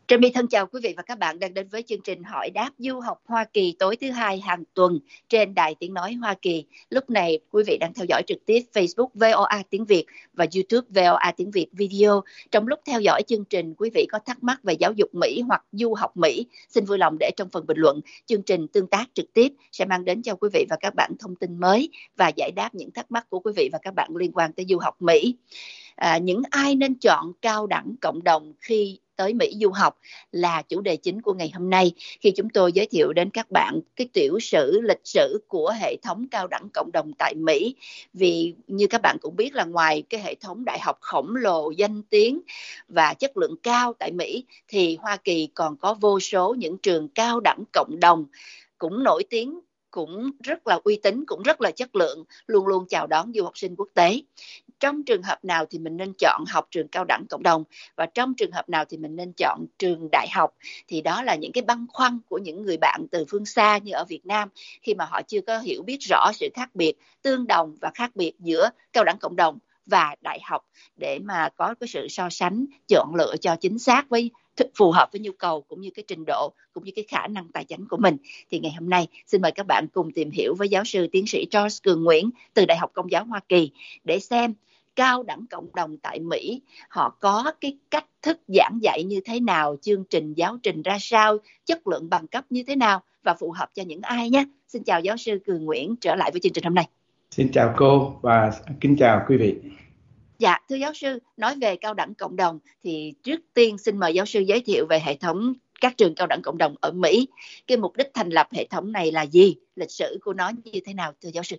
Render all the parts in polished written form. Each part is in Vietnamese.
Trà My thân chào quý vị và các bạn đang đến với chương trình hỏi đáp du học Hoa Kỳ tối thứ hai hàng tuần trên Đài Tiếng Nói Hoa Kỳ. Lúc này quý vị đang theo dõi trực tiếp Facebook VOA Tiếng Việt và YouTube VOA Tiếng Việt Video. Trong lúc theo dõi chương trình, quý vị có thắc mắc về giáo dục Mỹ hoặc du học Mỹ, xin vui lòng để trong phần bình luận. Chương trình tương tác trực tiếp sẽ mang đến cho quý vị và các bạn thông tin mới và giải đáp những thắc mắc của quý vị và các bạn liên quan tới du học Mỹ. Những ai nên chọn cao đẳng cộng đồng khi tới Mỹ du học là chủ đề chính của ngày hôm nay, khi chúng tôi giới thiệu đến các bạn cái tiểu sử lịch sử của hệ thống cao đẳng cộng đồng tại Mỹ. Vì như các bạn cũng biết là ngoài cái hệ thống đại học khổng lồ, danh tiếng và chất lượng cao tại Mỹ, thì Hoa Kỳ còn có vô số những trường cao đẳng cộng đồng cũng nổi tiếng, cũng rất là uy tín, cũng rất là chất lượng, luôn luôn chào đón du học sinh quốc tế. Trong trường hợp nào thì mình nên chọn học trường cao đẳng cộng đồng, và trong trường hợp nào thì mình nên chọn trường đại học, thì đó là những cái băn khoăn của những người bạn từ phương xa như ở Việt Nam, khi mà họ chưa có hiểu biết rõ sự khác biệt, tương đồng và khác biệt giữa cao đẳng cộng đồng và đại học, để mà có cái sự so sánh, chọn lựa cho chính xác, với phù hợp với nhu cầu cũng như cái trình độ cũng như cái khả năng tài chính của mình. Thì ngày hôm nay xin mời các bạn cùng tìm hiểu với giáo sư tiến sĩ George Cường Nguyễn từ Đại học Công giáo Hoa Kỳ để xem cao đẳng cộng đồng tại Mỹ họ có cái cách thức giảng dạy như thế nào, chương trình giáo trình ra sao, chất lượng bằng cấp như thế nào và phù hợp cho những ai nhé. Xin chào giáo sư Cường Nguyễn trở lại với chương trình hôm nay. Xin chào cô và kính chào quý vị. Dạ, thưa giáo sư, nói về cao đẳng cộng đồng thì trước tiên xin mời giáo sư giới thiệu về hệ thống các trường cao đẳng cộng đồng ở Mỹ. Cái mục đích thành lập hệ thống này là gì? Lịch sử của nó như thế nào, thưa giáo sư?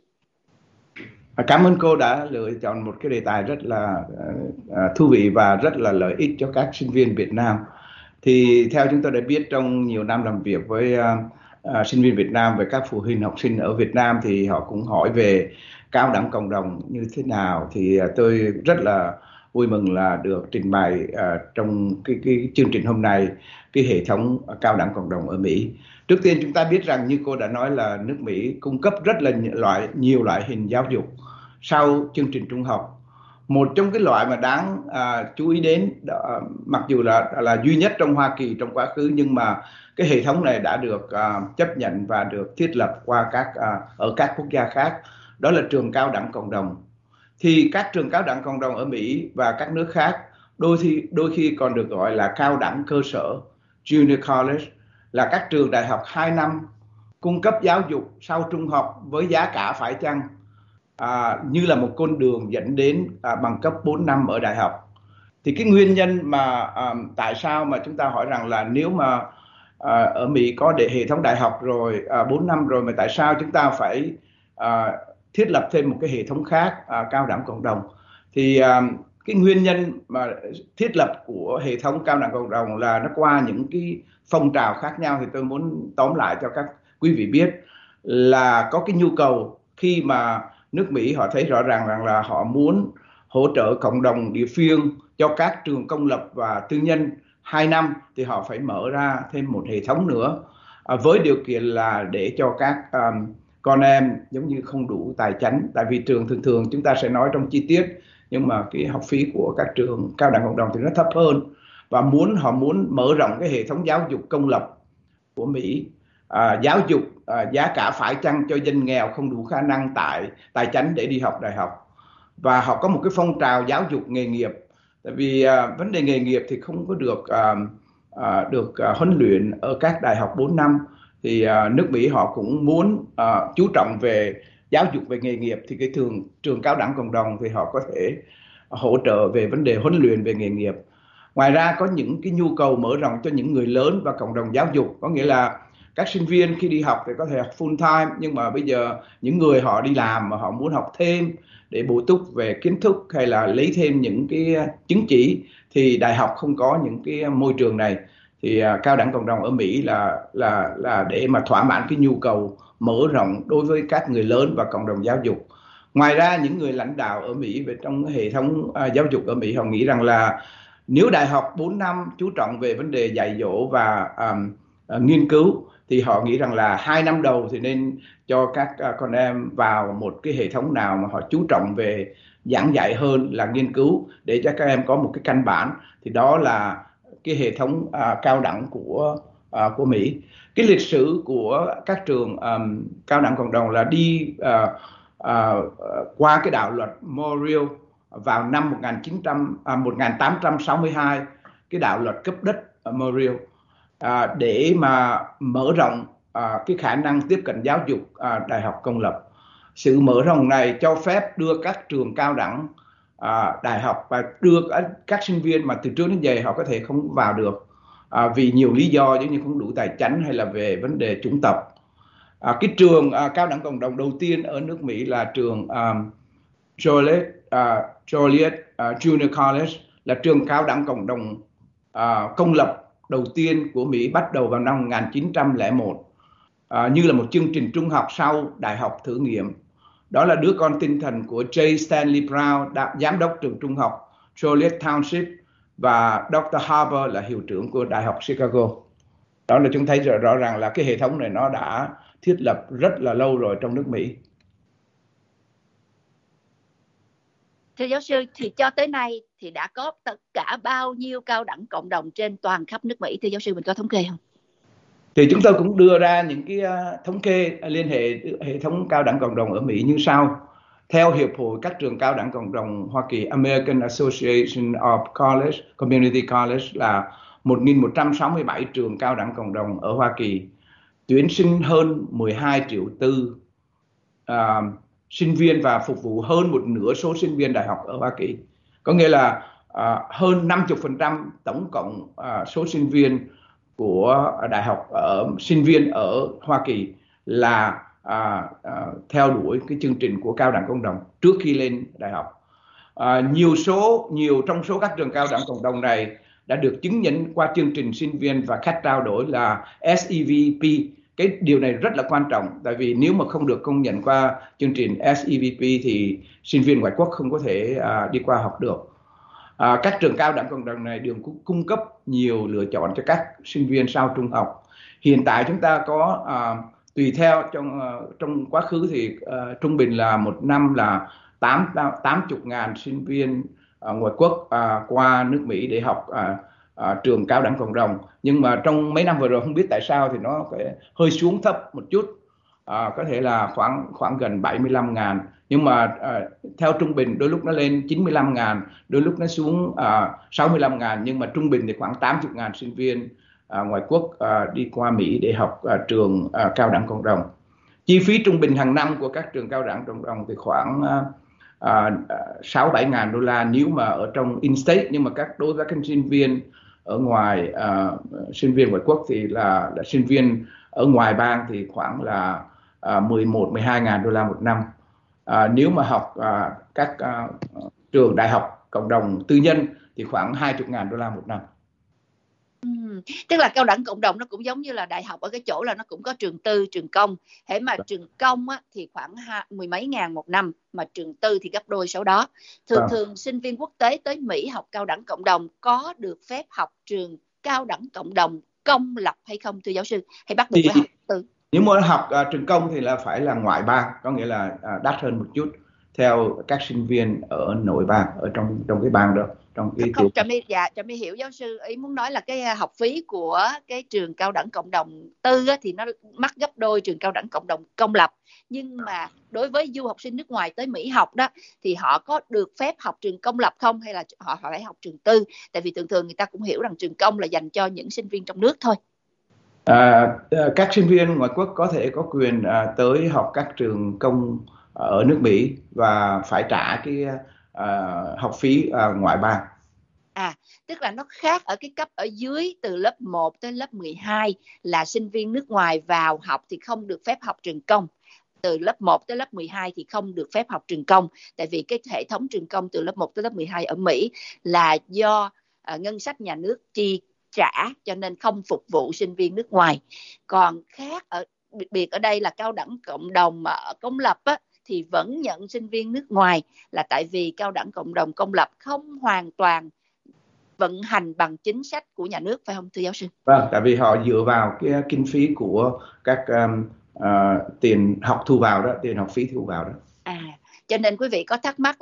Cảm ơn cô đã lựa chọn một cái đề tài rất là thú vị và rất là lợi ích cho các sinh viên Việt Nam. Thì theo chúng tôi đã biết trong nhiều năm làm việc với sinh viên Việt Nam, với các phụ huynh học sinh ở Việt Nam, thì họ cũng hỏi về cao đẳng cộng đồng như thế nào. Thì tôi rất là vui mừng là được trình bày trong cái chương trình hôm nay cái hệ thống cao đẳng cộng đồng ở Mỹ. Trước tiên chúng ta biết rằng, như cô đã nói, là nước Mỹ cung cấp rất là nhiều loại hình giáo dục sau chương trình trung học. Một trong cái loại mà đáng chú ý đến, mặc dù là duy nhất trong Hoa Kỳ trong quá khứ, nhưng mà cái hệ thống này đã được chấp nhận và được thiết lập qua ở các quốc gia khác, đó là trường cao đẳng cộng đồng. Thì các trường cao đẳng cộng đồng ở Mỹ và các nước khác đôi khi còn được gọi là cao đẳng cơ sở, Junior College, là các trường đại học 2 năm cung cấp giáo dục sau trung học với giá cả phải chăng như là một con đường dẫn đến bằng cấp 4 năm ở đại học. Thì cái nguyên nhân mà tại sao mà chúng ta hỏi rằng là nếu mà ở Mỹ có hệ thống đại học rồi 4 năm rồi, mà tại sao chúng ta phải thiết lập thêm một cái hệ thống khác, cao đẳng cộng đồng? Thì cái nguyên nhân mà thiết lập của hệ thống cao đẳng cộng đồng là nó qua những cái phong trào khác nhau. Thì tôi muốn tóm lại cho các quý vị biết là có cái nhu cầu khi mà nước Mỹ họ thấy rõ ràng rằng là họ muốn hỗ trợ cộng đồng địa phương cho các trường công lập và tư nhân 2 năm, thì họ phải mở ra thêm một hệ thống nữa, với điều kiện là để cho các con em giống như không đủ tài chính. Tại vì trường thường chúng ta sẽ nói trong chi tiết, nhưng mà cái học phí của các trường cao đẳng cộng đồng thì nó thấp hơn, và họ muốn mở rộng cái hệ thống giáo dục công lập của Mỹ, giáo dục giá cả phải chăng cho dân nghèo không đủ khả năng tài chính để đi học đại học. Và họ có một cái phong trào giáo dục nghề nghiệp, tại vì vấn đề nghề nghiệp thì không có được huấn luyện ở các đại học 4 năm. Thì nước Mỹ họ cũng muốn chú trọng về giáo dục về nghề nghiệp, thì cái trường cao đẳng cộng đồng thì họ có thể hỗ trợ về vấn đề huấn luyện về nghề nghiệp. Ngoài ra có những cái nhu cầu mở rộng cho những người lớn và cộng đồng giáo dục, có nghĩa là các sinh viên khi đi học thì có thể học full time, nhưng mà bây giờ những người họ đi làm mà họ muốn học thêm để bổ túc về kiến thức hay là lấy thêm những cái chứng chỉ, thì đại học không có những cái môi trường này. Thì cao đẳng cộng đồng ở Mỹ là để mà thỏa mãn cái nhu cầu mở rộng đối với các người lớn và cộng đồng giáo dục. Ngoài ra, những người lãnh đạo ở Mỹ về trong hệ thống giáo dục ở Mỹ, họ nghĩ rằng là nếu đại học 4 năm chú trọng về vấn đề dạy dỗ và nghiên cứu, thì họ nghĩ rằng là 2 năm đầu thì nên cho các con em vào một cái hệ thống nào mà họ chú trọng về giảng dạy hơn là nghiên cứu, để cho các em có một cái căn bản. Thì đó là cái hệ thống cao đẳng của Mỹ. Cái lịch sử của các trường cao đẳng cộng đồng là đi qua cái đạo luật Morrill vào năm 1862, cái đạo luật cấp đất Morrill, để mà mở rộng cái khả năng tiếp cận giáo dục đại học công lập. Sự mở rộng này cho phép đưa các trường cao đẳng đại học và đưa các sinh viên mà từ trước đến giờ họ có thể không vào được vì nhiều lý do, giống như không đủ tài chính hay là về vấn đề chủng tộc. Cái trường cao đẳng cộng đồng đầu tiên ở nước Mỹ là trường Joliet Junior College, là trường cao đẳng cộng đồng công lập đầu tiên của Mỹ, bắt đầu vào năm 1901 như là một chương trình trung học sau đại học thử nghiệm. Đó là đứa con tinh thần của J. Stanley Brown, giám đốc trường trung học Joliet Township, và Dr. Harper là hiệu trưởng của Đại học Chicago. Đó là chúng thấy rõ ràng là cái hệ thống này nó đã thiết lập rất là lâu rồi trong nước Mỹ. Thưa giáo sư, thì cho tới nay thì đã có tất cả bao nhiêu cao đẳng cộng đồng trên toàn khắp nước Mỹ? Thưa giáo sư, mình có thống kê không? Thì chúng tôi cũng đưa ra những cái thống kê liên hệ thống cao đẳng cộng đồng ở Mỹ như sau. Theo Hiệp hội các trường cao đẳng cộng đồng Hoa Kỳ, American Association of College, Community College, là 1.167 trường cao đẳng cộng đồng ở Hoa Kỳ, tuyển sinh hơn 12 triệu tư sinh viên và phục vụ hơn một nửa số sinh viên đại học ở Hoa Kỳ. Có nghĩa là hơn 50% tổng cộng số sinh viên của đại học, sinh viên ở Hoa Kỳ là theo đuổi cái chương trình của cao đẳng cộng đồng trước khi lên đại học. Nhiều trong số các trường cao đẳng cộng đồng này đã được chứng nhận qua chương trình sinh viên và khách trao đổi là SEVP. Cái điều này rất là quan trọng, tại vì nếu mà không được công nhận qua chương trình SEVP thì sinh viên ngoại quốc không có thể đi qua học được. Các trường cao đẳng cộng đồng này đều cung cấp nhiều lựa chọn cho các sinh viên sau trung học. Hiện tại chúng ta có tùy theo trong quá khứ thì trung bình là một năm là 80.000 sinh viên ngoại quốc qua nước Mỹ để học trường cao đẳng cộng đồng. Nhưng mà trong mấy năm vừa rồi không biết tại sao thì nó hơi xuống thấp một chút, có thể là khoảng gần 75.000. Nhưng mà theo trung bình đôi lúc nó lên 95.000, đôi lúc nó xuống 65.000, nhưng mà trung bình thì khoảng 80.000 sinh viên ngoại quốc đi qua Mỹ để học trường cao đẳng cộng đồng. Chi phí trung bình hàng năm của các trường cao đẳng cộng đồng thì khoảng 6-7 ngàn đô la nếu mà ở trong in-state, nhưng mà đối với các sinh viên ở ngoài, sinh viên ngoại quốc thì là sinh viên ở ngoài bang thì khoảng là 11-12 ngàn đô la một năm. Nếu mà học các trường đại học cộng đồng tư nhân thì khoảng 20 ngàn đô la một năm. Tức là cao đẳng cộng đồng nó cũng giống như là đại học ở cái chỗ là nó cũng có trường tư, trường công. Thế mà trường công á, thì khoảng 10 mấy ngàn một năm, mà trường tư thì gấp đôi số đó. Thường sinh viên quốc tế tới Mỹ học cao đẳng cộng đồng có được phép học trường cao đẳng cộng đồng công lập hay không thưa giáo sư? Hay bắt buộc phải học tư? Nếu muốn học trường công thì là phải là ngoại bang, có nghĩa là đắt hơn một chút theo các sinh viên ở nội bang, ở trong cái bang đó. Không, Trà My hiểu giáo sư ý muốn nói là cái học phí của cái trường cao đẳng cộng đồng tư á, thì nó mắc gấp đôi trường cao đẳng cộng đồng công lập. Nhưng mà đối với du học sinh nước ngoài tới Mỹ học đó thì họ có được phép học trường công lập không, hay là họ phải học trường tư? Tại vì thường người ta cũng hiểu rằng trường công là dành cho những sinh viên trong nước thôi. Các sinh viên ngoại quốc có thể có quyền tới học các trường công ở nước Mỹ và phải trả cái học phí ngoại bang. Tức là nó khác ở cái cấp ở dưới, từ lớp 1 tới lớp 12 là sinh viên nước ngoài vào học thì không được phép học trường công. Từ lớp 1 tới lớp 12 thì không được phép học trường công. Tại vì cái hệ thống trường công từ lớp 1 tới lớp 12 ở Mỹ là do ngân sách nhà nước chi trả, cho nên không phục vụ sinh viên nước ngoài. Còn khác biệt ở đây là cao đẳng cộng đồng mà ở công lập á, thì vẫn nhận sinh viên nước ngoài, là tại vì cao đẳng cộng đồng công lập không hoàn toàn vận hành bằng chính sách của nhà nước, phải không thưa giáo sư? Vâng, tại vì họ dựa vào cái kinh phí của các tiền học thu vào đó, tiền học phí thu vào đó. Cho nên quý vị có thắc mắc là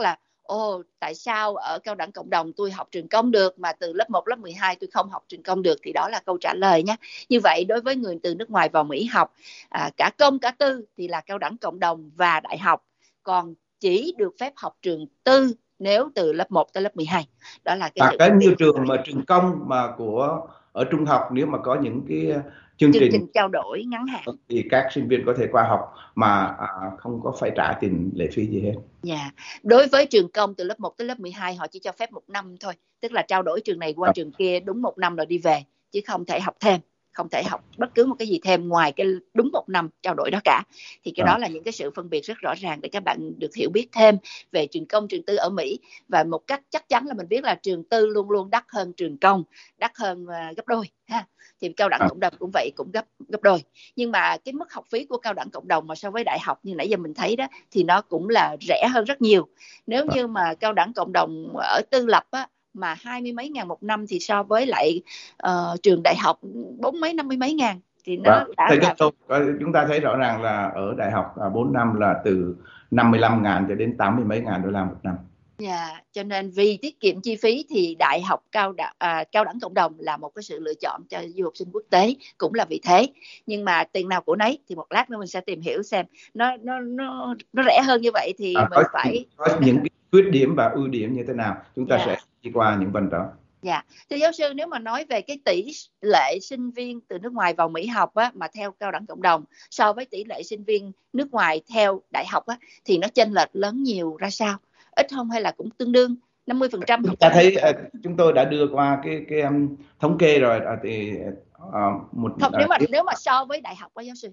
tại sao ở cao đẳng cộng đồng tôi học trường công được mà từ lớp 1, lớp 12 tôi không học trường công được, thì đó là câu trả lời nhé. Như vậy đối với người từ nước ngoài vào Mỹ học cả công cả tư thì là cao đẳng cộng đồng và đại học, còn chỉ được phép học trường tư nếu từ lớp 1 tới lớp 12. Đó là cái sự Cái phân biệt. nhiều trường mà trường công mà ở trung học, nếu mà có những cái chương trình trao đổi ngắn hạn thì các sinh viên có thể qua học mà không có phải trả tiền lệ phí gì hết. Đối với trường công từ lớp 1 tới lớp 12 họ chỉ cho phép 1 năm thôi, tức là trao đổi trường này qua trường kia đúng 1 năm rồi đi về, chứ không thể học thêm, không thể học bất cứ một cái gì thêm ngoài cái đúng 1 năm trao đổi đó cả. Thì cái đó là những cái sự phân biệt rất rõ ràng để các bạn được hiểu biết thêm về trường công, trường tư ở Mỹ. Và một cách chắc chắn là mình biết là trường tư luôn luôn đắt hơn trường công, đắt hơn gấp đôi ha. Thì cao đẳng cộng đồng cũng vậy, cũng gấp đôi. Nhưng mà cái mức học phí của cao đẳng cộng đồng mà so với đại học như nãy giờ mình thấy đó thì nó cũng là rẻ hơn rất nhiều. Nếu như mà cao đẳng cộng đồng ở tư lập á, mà 20 mấy ngàn 1 năm thì so với lại trường đại học 40 mấy 50 mấy ngàn thì nó đã là chúng ta thấy rõ ràng là ở đại học 4 năm là từ 55.000 cho đến 80 mấy ngàn đô la 1 năm. Cho nên vì tiết kiệm chi phí thì đại học cao đẳng cộng đồng là một cái sự lựa chọn cho du học sinh quốc tế, cũng là vì thế. Nhưng mà tiền nào của nấy thì một lát nữa mình sẽ tìm hiểu xem nó rẻ hơn như vậy thì mình phải có những cái khuyết điểm và ưu điểm như thế nào, chúng ta sẽ đi qua những phần đó. Thưa giáo sư, nếu mà nói về cái tỷ lệ sinh viên từ nước ngoài vào Mỹ học á, mà theo cao đẳng cộng đồng so với tỷ lệ sinh viên nước ngoài theo đại học á, thì nó chênh lệch lớn nhiều ra sao? Ít không hay là cũng tương đương 50%? Chúng ta thấy chúng tôi đã đưa qua cái thống kê rồi thì nếu mà so với đại học á giáo sư,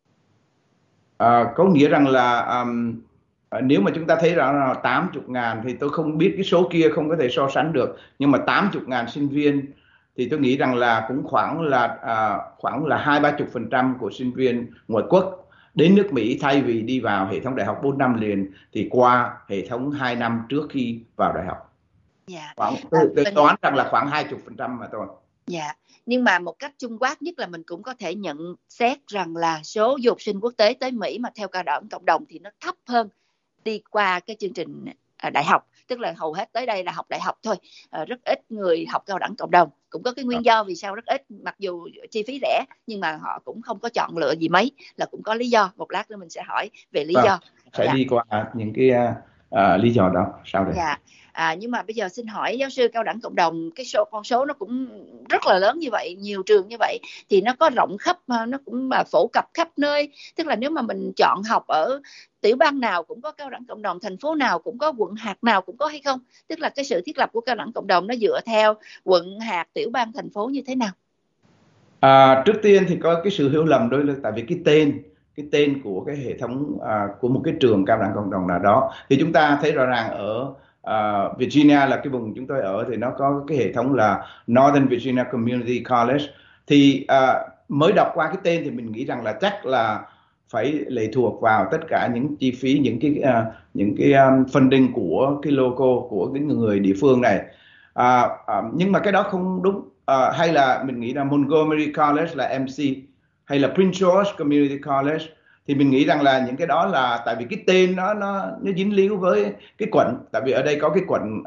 có nghĩa rằng là nếu mà chúng ta thấy rằng là 80.000 thì tôi không biết cái số kia không có thể so sánh được, nhưng mà 80.000 sinh viên thì tôi nghĩ rằng là cũng khoảng là 20-30% của sinh viên ngoại quốc đến nước Mỹ, thay vì đi vào hệ thống đại học 4 năm liền thì qua hệ thống 2 năm trước khi vào đại học. Tôi toán rằng là khoảng 20% mà thôi. Nhưng mà một cách chung quát nhất là mình cũng có thể nhận xét rằng là số du học sinh quốc tế tới Mỹ mà theo cao đẳng cộng đồng thì nó thấp hơn đi qua cái chương trình đại học, tức là hầu hết tới đây là học đại học thôi, rất ít người học cao đẳng cộng đồng. Cũng có cái nguyên do vì sao rất ít, mặc dù chi phí rẻ nhưng mà họ cũng không có chọn lựa gì mấy, là cũng có lý do. Một lát nữa mình sẽ hỏi về lý do. Sẽ đi qua những cái lý do đó sau đây. Nhưng mà bây giờ xin hỏi giáo sư, cao đẳng cộng đồng cái con số nó cũng rất là lớn như vậy, nhiều trường như vậy thì nó có rộng khắp, nó cũng phổ cập khắp nơi, tức là nếu mà mình chọn học ở tiểu bang nào cũng có cao đẳng cộng đồng, thành phố nào cũng có, quận hạt nào cũng có hay không? Tức là cái sự thiết lập của cao đẳng cộng đồng nó dựa theo quận hạt, tiểu bang, thành phố như thế nào? Trước tiên thì có cái sự hiểu lầm đôi tại vì cái tên của cái hệ thống của một cái trường cao đẳng cộng đồng nào đó, thì chúng ta thấy rõ ràng ở Virginia là cái vùng chúng tôi ở thì nó có cái hệ thống là Northern Virginia Community College. Thì mới đọc qua cái tên thì mình nghĩ rằng là chắc là phải lệ thuộc vào tất cả những chi phí, những cái funding của cái local của cái người địa phương này. Nhưng mà cái đó không đúng. Hay là mình nghĩ là Montgomery College là MC, hay là Prince George Community College, thì mình nghĩ rằng là những cái đó là tại vì cái tên nó dính líu với cái quận. Tại vì ở đây có cái quận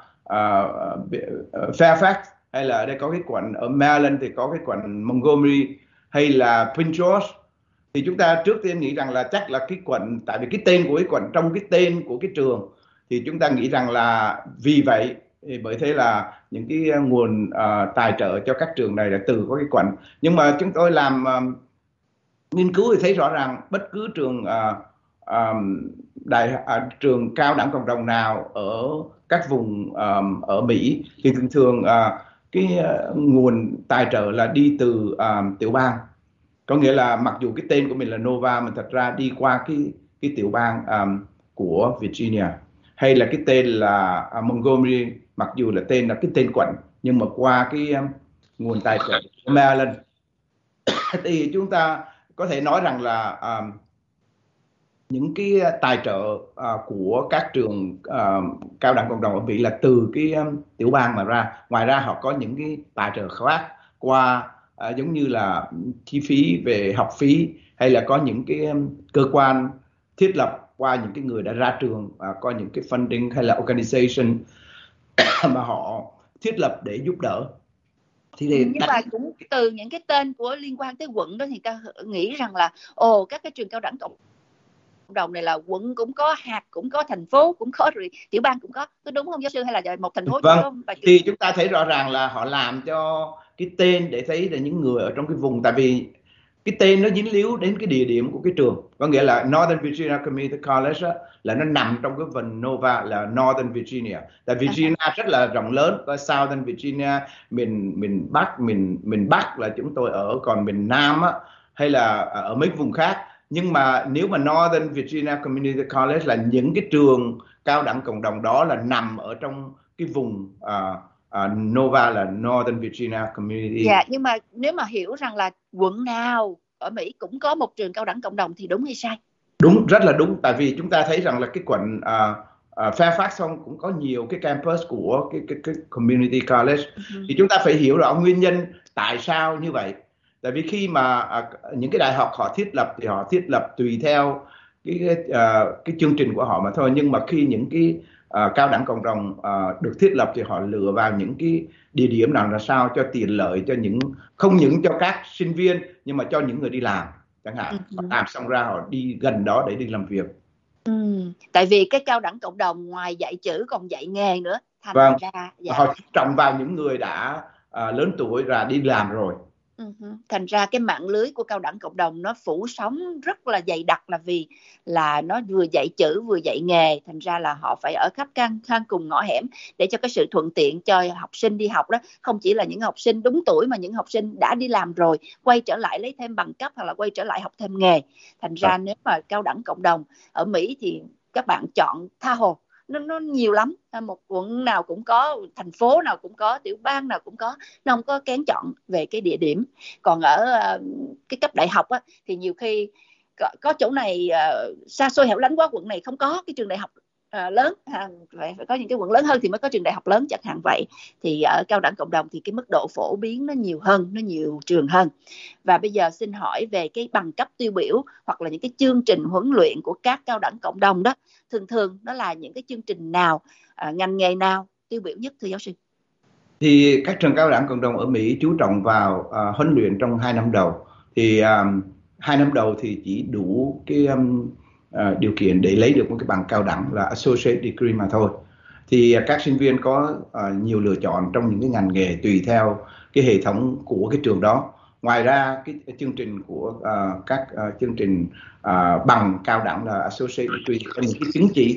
Fairfax, hay là ở đây có cái quận ở Maryland thì có cái quận Montgomery, hay là Prince George. Thì chúng ta trước tiên nghĩ rằng là chắc là cái quận, tại vì cái tên của cái quận trong cái tên của cái trường, thì chúng ta nghĩ rằng là vì vậy bởi thế là những cái nguồn tài trợ cho các trường này là từ có cái quận. Nhưng mà chúng tôi làm nghiên cứu thì thấy rõ ràng bất cứ trường trường cao đẳng cộng đồng nào ở các vùng ở Mỹ thì thường thường cái nguồn tài trợ là đi từ tiểu bang. Có nghĩa là mặc dù cái tên của mình là Nova mà thật ra đi qua cái tiểu bang của Virginia, hay là cái tên là Montgomery, mặc dù là cái tên quận nhưng mà qua cái nguồn tài trợ của Maryland. Thì chúng ta có thể nói rằng là những cái tài trợ của các trường cao đẳng cộng đồng ở Mỹ là từ cái tiểu bang mà ra. Ngoài ra họ có những cái tài trợ khác qua giống như là chi phí về học phí, hay là có những cái cơ quan thiết lập qua những cái người đã ra trường, qua những cái funding hay là organization mà họ thiết lập để giúp đỡ. Nhưng mà cũng từ những cái tên của liên quan tới quận đó thì ta nghĩ rằng là các cái trường cao đẳng cộng đồng này là quận cũng có, hạt cũng có, thành phố cũng có, rồi tiểu bang cũng có đúng không giáo sư, hay là một thành phố vâng, chỉ có vài thì chúng ta thấy rõ ràng là họ làm cho cái tên để thấy là những người ở trong cái vùng, tại vì cái tên nó dính líu đến cái địa điểm của cái trường, có nghĩa là Northern Virginia Community College đó, là nó nằm trong cái vùng Nova là Northern Virginia. Tại Virginia rất là rộng lớn, có Southern Virginia, miền Bắc là chúng tôi ở, còn miền Nam á, hay là ở mấy vùng khác. Nhưng mà nếu mà Northern Virginia Community College là những cái trường cao đẳng cộng đồng đó là nằm ở trong cái vùng Nova là Northern Virginia Community. Dạ, nhưng mà nếu mà hiểu rằng là quận nào ở Mỹ cũng có một trường cao đẳng cộng đồng thì đúng hay sai? Đúng, rất là đúng. Tại vì chúng ta thấy rằng là cái quận Fairfax cũng có nhiều cái campus của cái community college. Thì chúng ta phải hiểu rõ nguyên nhân tại sao như vậy. Tại vì khi mà những cái đại học họ thiết lập thì họ thiết lập tùy theo cái chương trình của họ mà thôi. Nhưng mà khi những cái cao đẳng cộng đồng được thiết lập thì họ lựa vào những cái địa điểm nào là sao cho tiện lợi cho không những cho các sinh viên nhưng mà cho những người đi làm chẳng hạn. Họ làm xong ra họ đi gần đó để đi làm việc. Tại vì cái cao đẳng cộng đồng ngoài dạy chữ còn dạy nghề nữa, thành ra họ trọng vào những người đã lớn tuổi và đi làm rồi. Thành ra cái mạng lưới của cao đẳng cộng đồng nó phủ sóng rất là dày đặc, là vì là nó vừa dạy chữ vừa dạy nghề, thành ra là họ phải ở khắp căn cùng ngõ hẻm để cho cái sự thuận tiện cho học sinh đi học đó, không chỉ là những học sinh đúng tuổi mà những học sinh đã đi làm rồi quay trở lại lấy thêm bằng cấp hoặc là quay trở lại học thêm nghề. Thành ra nếu mà cao đẳng cộng đồng ở Mỹ thì các bạn chọn tha hồ, nó nhiều lắm, một quận nào cũng có, thành phố nào cũng có, tiểu bang nào cũng có, nó không có kén chọn về cái địa điểm. Còn ở cái cấp đại học á, thì nhiều khi có chỗ này xa xôi hẻo lánh quá, quận này không có cái trường đại học lớn, phải có những cái quận lớn hơn thì mới có trường đại học lớn chẳng hạn vậy. Thì ở cao đẳng cộng đồng thì cái mức độ phổ biến nó nhiều hơn, nó nhiều trường hơn. Và bây giờ xin hỏi về cái bằng cấp tiêu biểu hoặc là những cái chương trình huấn luyện của các cao đẳng cộng đồng đó, thường nó là những cái chương trình nào, ngành nghề nào tiêu biểu nhất thưa giáo sư? Thì các trường cao đẳng cộng đồng ở Mỹ chú trọng vào huấn luyện trong 2 năm đầu. Thì 2 năm đầu thì chỉ đủ cái điều kiện để lấy được một cái bằng cao đẳng là associate degree mà thôi. Thì các sinh viên có nhiều lựa chọn trong những cái ngành nghề tùy theo cái hệ thống của cái trường đó. Ngoài ra cái chương trình của các chương trình bằng cao đẳng là associate degree có những cái chứng chỉ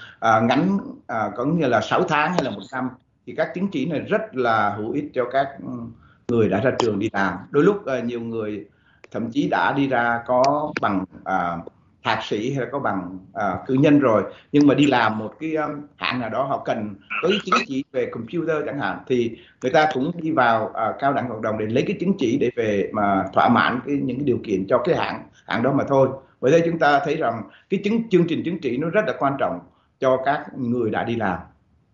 ngắn có nghĩa là 6 tháng hay là 1 năm. Thì các chứng chỉ này rất là hữu ích cho các người đã ra trường đi làm. Đôi lúc nhiều người thậm chí đã đi ra có bằng thạc sĩ hay là có bằng cử nhân rồi, nhưng mà đi làm một cái hãng nào đó họ cần có cái chứng chỉ về computer chẳng hạn, thì người ta cũng đi vào cao đẳng cộng đồng để lấy cái chứng chỉ để về mà thỏa mãn những cái điều kiện cho cái hãng đó mà thôi. Bởi thế chúng ta thấy rằng cái chương trình chứng chỉ nó rất là quan trọng cho các người đã đi làm.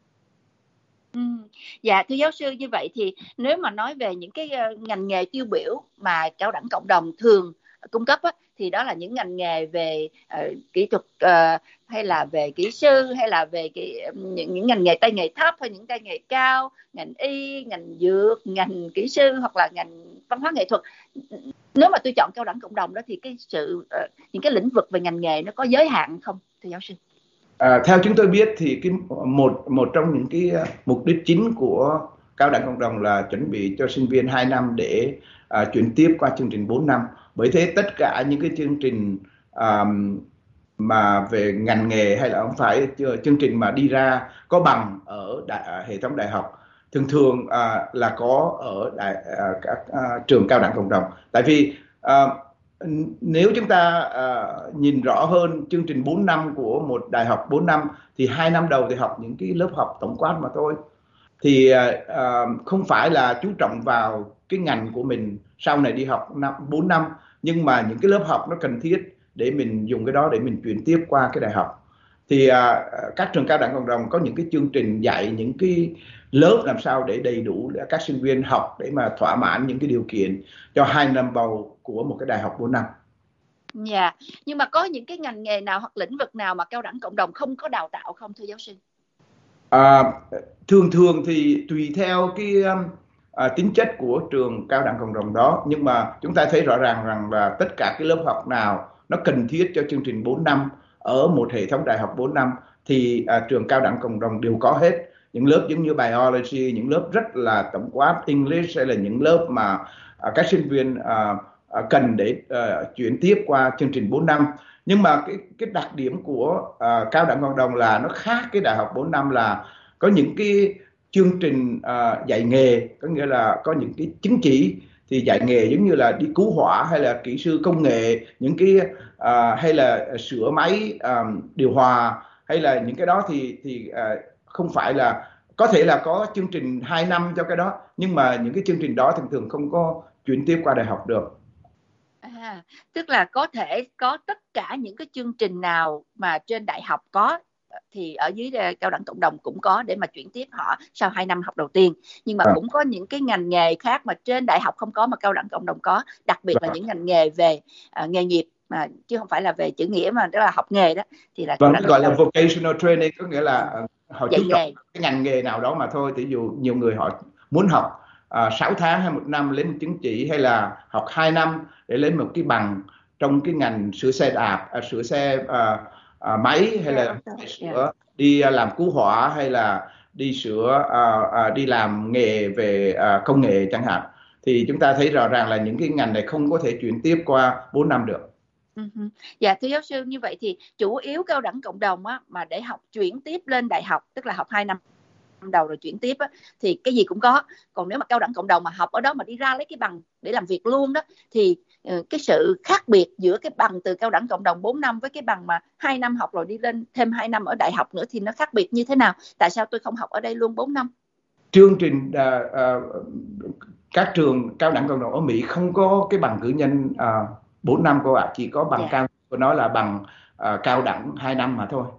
Dạ thưa giáo sư, như vậy thì nếu mà nói về những cái ngành nghề tiêu biểu mà cao đẳng cộng đồng thường cung cấp á, thì đó là những ngành nghề về kỹ thuật hay là về kỹ sư, hay là về những ngành nghề tay nghề thấp hay những tay nghề cao, ngành y, ngành dược, ngành kỹ sư hoặc là ngành văn hóa nghệ thuật. Nếu mà tôi chọn cao đẳng cộng đồng đó thì những cái lĩnh vực về ngành nghề nó có giới hạn không thưa giáo sư? Theo chúng tôi biết thì một trong những cái mục đích chính của cao đẳng cộng đồng là chuẩn bị cho sinh viên 2 năm để chuyển tiếp qua chương trình 4 năm. Bởi thế tất cả những cái chương trình mà về ngành nghề hay là không phải chương trình mà đi ra có bằng ở hệ thống đại học thường là có ở các trường cao đẳng cộng đồng. Tại vì nếu chúng ta nhìn rõ hơn chương trình 4 năm của một đại học 4 năm thì 2 năm đầu thì học những cái lớp học tổng quát mà thôi. Thì không phải là chú trọng vào cái ngành của mình sau này đi học 4 năm, nhưng mà những cái lớp học nó cần thiết để mình dùng cái đó để mình chuyển tiếp qua cái đại học. Thì các trường cao đẳng cộng đồng có những cái chương trình dạy những cái lớp làm sao để đầy đủ để các sinh viên học để mà thỏa mãn những cái điều kiện cho 2 năm đầu của một cái đại học 4 năm. Dạ, nhưng mà có những cái ngành nghề nào hoặc lĩnh vực nào mà cao đẳng cộng đồng không có đào tạo không thưa giáo sư? À, thường thường thì tùy theo cái tính chất của trường cao đẳng cộng đồng đó, nhưng mà chúng ta thấy rõ ràng rằng là tất cả cái lớp học nào nó cần thiết cho chương trình 4 năm ở một hệ thống đại học 4 năm thì trường cao đẳng cộng đồng đều có hết. Những lớp giống như biology, những lớp rất là tổng quát, English, hay là những lớp mà các sinh viên cần để chuyển tiếp qua chương trình 4 năm. Nhưng mà cái đặc điểm của cao đẳng cộng đồng là nó khác cái đại học 4 năm, là có những cái chương trình dạy nghề, có nghĩa là có những cái chứng chỉ thì dạy nghề giống như là đi cứu hỏa hay là kỹ sư công nghệ, những cái hay là sửa máy điều hòa, hay là những cái đó thì không phải là, có thể là có chương trình 2 năm cho cái đó, nhưng mà những cái chương trình đó thường thường không có chuyển tiếp qua đại học được. Tức là có thể có tất cả những cái chương trình nào mà trên đại học có thì ở dưới cao đẳng cộng đồng cũng có để mà chuyển tiếp họ sau 2 năm học đầu tiên, nhưng mà cũng có những cái ngành nghề khác mà trên đại học không có mà cao đẳng cộng đồng có, đặc biệt là những ngành nghề về nghề nghiệp mà chứ không phải là về chữ nghĩa mà đó là học nghề đó thì là Vâng, gọi là vocational training, có nghĩa là họ chú trọng nghề. cái ngành nghề nào đó mà thôi. Ví dụ nhiều người họ muốn học 6 tháng hay 1 năm lên một chứng chỉ, hay là học 2 năm để lên một cái bằng trong cái ngành sửa xe đạp, sửa xe máy, hay là sửa đi làm cứu hỏa, hay là đi sửa đi làm nghề về công nghệ chẳng hạn. Thì chúng ta thấy rõ ràng là những cái ngành này không có thể chuyển tiếp qua 4 năm được. Dạ thưa giáo sư, như vậy thì chủ yếu cao đẳng cộng đồng á, mà để học chuyển tiếp lên đại học, tức là học 2 năm đầu rồi chuyển tiếp á, thì cái gì cũng có. Còn nếu mà cao đẳng cộng đồng mà học ở đó mà đi ra lấy cái bằng để làm việc luôn đó, thì cái sự khác biệt giữa cái bằng từ cao đẳng cộng đồng 4 năm với cái bằng mà 2 năm học rồi đi lên thêm 2 năm ở đại học nữa thì nó khác biệt như thế nào? Tại sao tôi không học ở đây luôn 4 năm? Chương trình các trường cao đẳng cộng đồng ở Mỹ không có cái bằng cử nhân 4 năm cô ạ, chỉ có bằng cao của nó là bằng cao đẳng 2 năm mà thôi.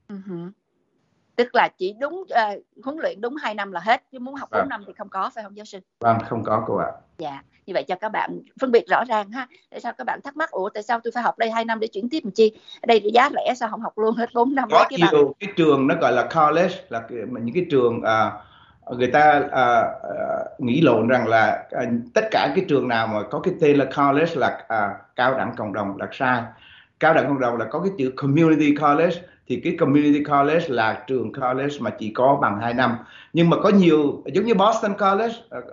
Tức là chỉ đúng huấn luyện đúng 2 năm là hết, chứ muốn học 4 năm thì không có, phải không giáo sư? Vâng, không có cô ạ. Dạ, như vậy cho các bạn phân biệt rõ ràng ha. Để sao các bạn thắc mắc, ủa tại sao tôi phải học đây 2 năm để chuyển tiếp làm chi? Ở đây giá rẻ sao không học luôn hết 4 năm lấy Có cái bằng? nhiều cái trường nó gọi là college, là những cái trường người ta nghĩ lộn rằng là tất cả cái trường nào mà có cái tên là college là cao đẳng cộng đồng, là sai. Cao đẳng cộng đồng là có cái chữ community college, thì cái community college là trường college mà chỉ có bằng 2 năm. Nhưng mà có nhiều giống như Boston College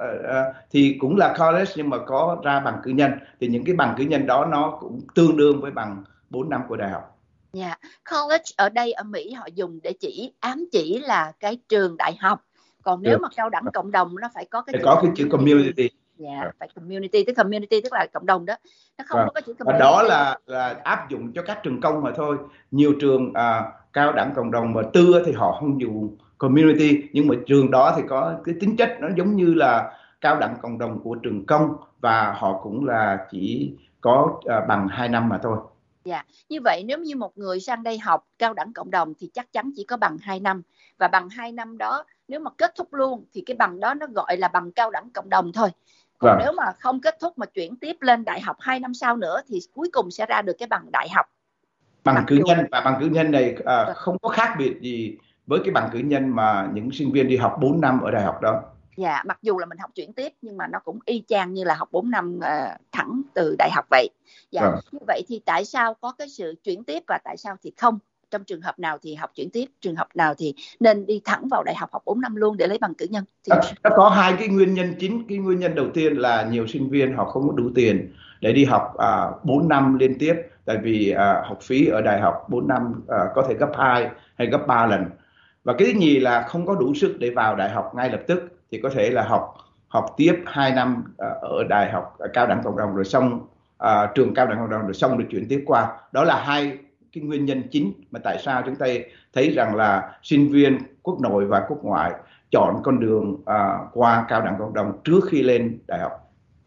thì cũng là college nhưng mà có ra bằng cử nhân, thì những cái bằng cử nhân đó nó cũng tương đương với bằng 4 năm của đại học. Yeah. College ở đây ở Mỹ họ dùng để ám chỉ là cái trường đại học. Còn nếu mà cao đẳng cộng đồng nó phải có cái chữ community. Phải community, tức là cộng đồng đó. Nó không có cái chữ community. Và đó là áp dụng cho các trường công mà thôi. Nhiều trường cao đẳng cộng đồng mà tư thì họ không dùng community, nhưng mà trường đó thì có cái tính chất nó giống như là cao đẳng cộng đồng của trường công, và họ cũng là chỉ có bằng 2 năm mà thôi. Dạ, như vậy nếu như một người sang đây học cao đẳng cộng đồng thì chắc chắn chỉ có bằng 2 năm. Và bằng 2 năm đó nếu mà kết thúc luôn thì cái bằng đó nó gọi là bằng cao đẳng cộng đồng thôi. Còn nếu mà không kết thúc mà chuyển tiếp lên đại học 2 năm sau nữa thì cuối cùng sẽ ra được cái bằng đại học. Bằng cử nhân, và bằng cử nhân này không có khác biệt gì với cái bằng cử nhân mà những sinh viên đi học 4 năm ở đại học đó. Dạ, mặc dù là mình học chuyển tiếp nhưng mà nó cũng y chang như là học 4 năm thẳng từ đại học vậy. Dạ, như vậy thì tại sao có cái sự chuyển tiếp và tại sao thì không? Trong trường hợp nào thì học chuyển tiếp, trường hợp nào thì nên đi thẳng vào đại học học 4 năm luôn để lấy bằng cử nhân? Nó có hai cái nguyên nhân chính. Cái nguyên nhân đầu tiên là nhiều sinh viên họ không có đủ tiền để đi học 4 năm liên tiếp, tại vì học phí ở đại học 4 năm có thể gấp 2 hay gấp 3 lần. Và cái thứ nhì là không có đủ sức để vào đại học ngay lập tức, thì có thể là học tiếp 2 năm ở đại học cao đẳng cộng đồng rồi xong trường cao đẳng cộng đồng rồi xong rồi chuyển tiếp qua. Đó là hai cái nguyên nhân chính mà tại sao chúng ta thấy rằng là sinh viên quốc nội và quốc ngoại chọn con đường qua cao đẳng cộng đồng trước khi lên đại học.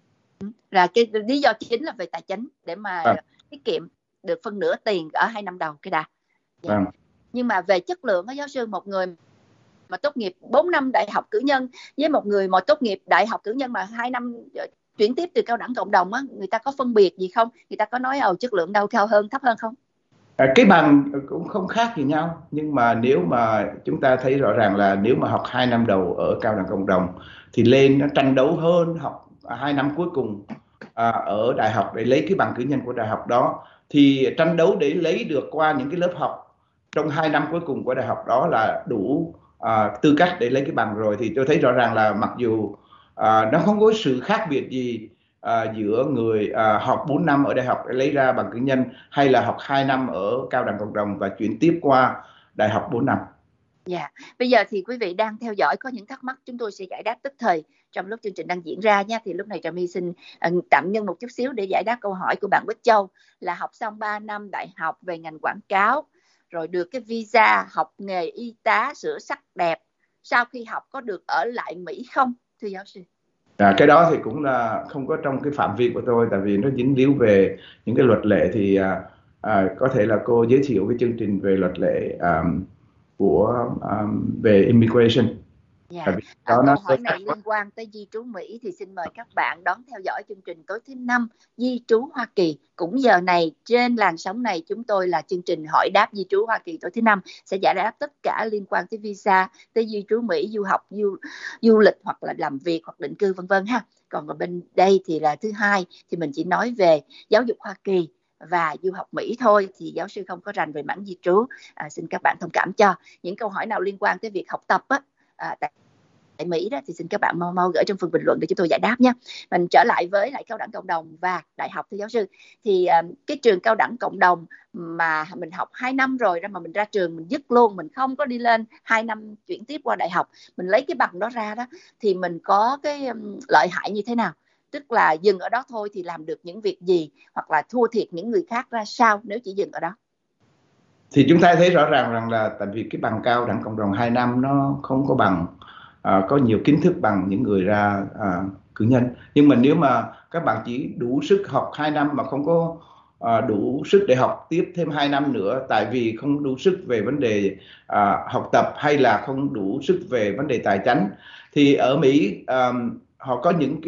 Là cái lý do chính là về tài chính, để mà tiết kiệm được phân nửa tiền ở 2 năm đầu cái đã. Nhưng mà về chất lượng đó giáo sư, một người mà tốt nghiệp 4 năm đại học cử nhân với một người mà tốt nghiệp đại học cử nhân mà 2 năm chuyển tiếp từ cao đẳng cộng đồng á, người ta có phân biệt gì không? Người ta có nói chất lượng đâu cao hơn, thấp hơn không? Cái bằng cũng không khác gì nhau, nhưng mà nếu mà chúng ta thấy rõ ràng là nếu mà học 2 năm đầu ở cao đẳng cộng đồng thì lên nó tranh đấu hơn học 2 năm cuối cùng ở đại học để lấy cái bằng cử nhân của đại học đó. Thì tranh đấu để lấy được qua những cái lớp học trong 2 năm cuối cùng của đại học đó là đủ tư cách để lấy cái bằng rồi. Thì tôi thấy rõ ràng là mặc dù nó không có sự khác biệt gì giữa người học 4 năm ở đại học để lấy ra bằng cử nhân hay là học 2 năm ở cao đẳng cộng đồng và chuyển tiếp qua đại học 4 năm. Dạ, bây giờ thì quý vị đang theo dõi có những thắc mắc chúng tôi sẽ giải đáp tức thời trong lúc chương trình đang diễn ra nha. Thì lúc này Trà My xin tạm ngưng một chút xíu để giải đáp câu hỏi của bạn Bích Châu là học xong 3 năm đại học về ngành quảng cáo rồi được cái visa học nghề y tá sửa sắc đẹp, sau khi học có được ở lại Mỹ không thưa giáo sư? Cái đó thì cũng là không có trong cái phạm vi của tôi, tại vì nó dính líu về những cái luật lệ. Thì có thể là cô giới thiệu cái chương trình về luật lệ của về immigration. Yeah. Câu hỏi này liên quan tới di trú Mỹ thì xin mời các bạn đón theo dõi chương trình tối thứ 5 di trú Hoa Kỳ. Cũng giờ này trên làn sóng này chúng tôi là chương trình hỏi đáp di trú Hoa Kỳ tối thứ 5 sẽ giải đáp tất cả liên quan tới visa, tới di trú Mỹ, du học, du lịch hoặc là làm việc hoặc định cư vân vân ha. Còn ở bên đây thì là thứ hai thì mình chỉ nói về giáo dục Hoa Kỳ và du học Mỹ thôi, thì giáo sư không có rành về mảng di trú. Xin các bạn thông cảm cho những câu hỏi nào liên quan tới việc học tập á, tại Mỹ đó thì xin các bạn mau gửi trong phần bình luận để chúng tôi giải đáp nhé. Mình trở lại với lại cao đẳng cộng đồng và đại học thưa giáo sư, thì cái trường cao đẳng cộng đồng mà mình học 2 năm rồi đó mà mình ra trường mình dứt luôn, mình không có đi lên 2 năm chuyển tiếp qua đại học, mình lấy cái bằng đó ra đó thì mình có cái lợi hại như thế nào? Tức là dừng ở đó thôi thì làm được những việc gì, hoặc là thua thiệt những người khác ra sao nếu chỉ dừng ở đó? Thì chúng ta thấy rõ ràng rằng là tại vì cái bằng cao đẳng cộng đồng 2 năm nó không có bằng có nhiều kiến thức bằng những người ra cử nhân. Nhưng mà nếu mà các bạn chỉ đủ sức học 2 năm mà không có đủ sức để học tiếp thêm 2 năm nữa, tại vì không đủ sức về vấn đề học tập hay là không đủ sức về vấn đề tài chính, thì ở Mỹ họ có những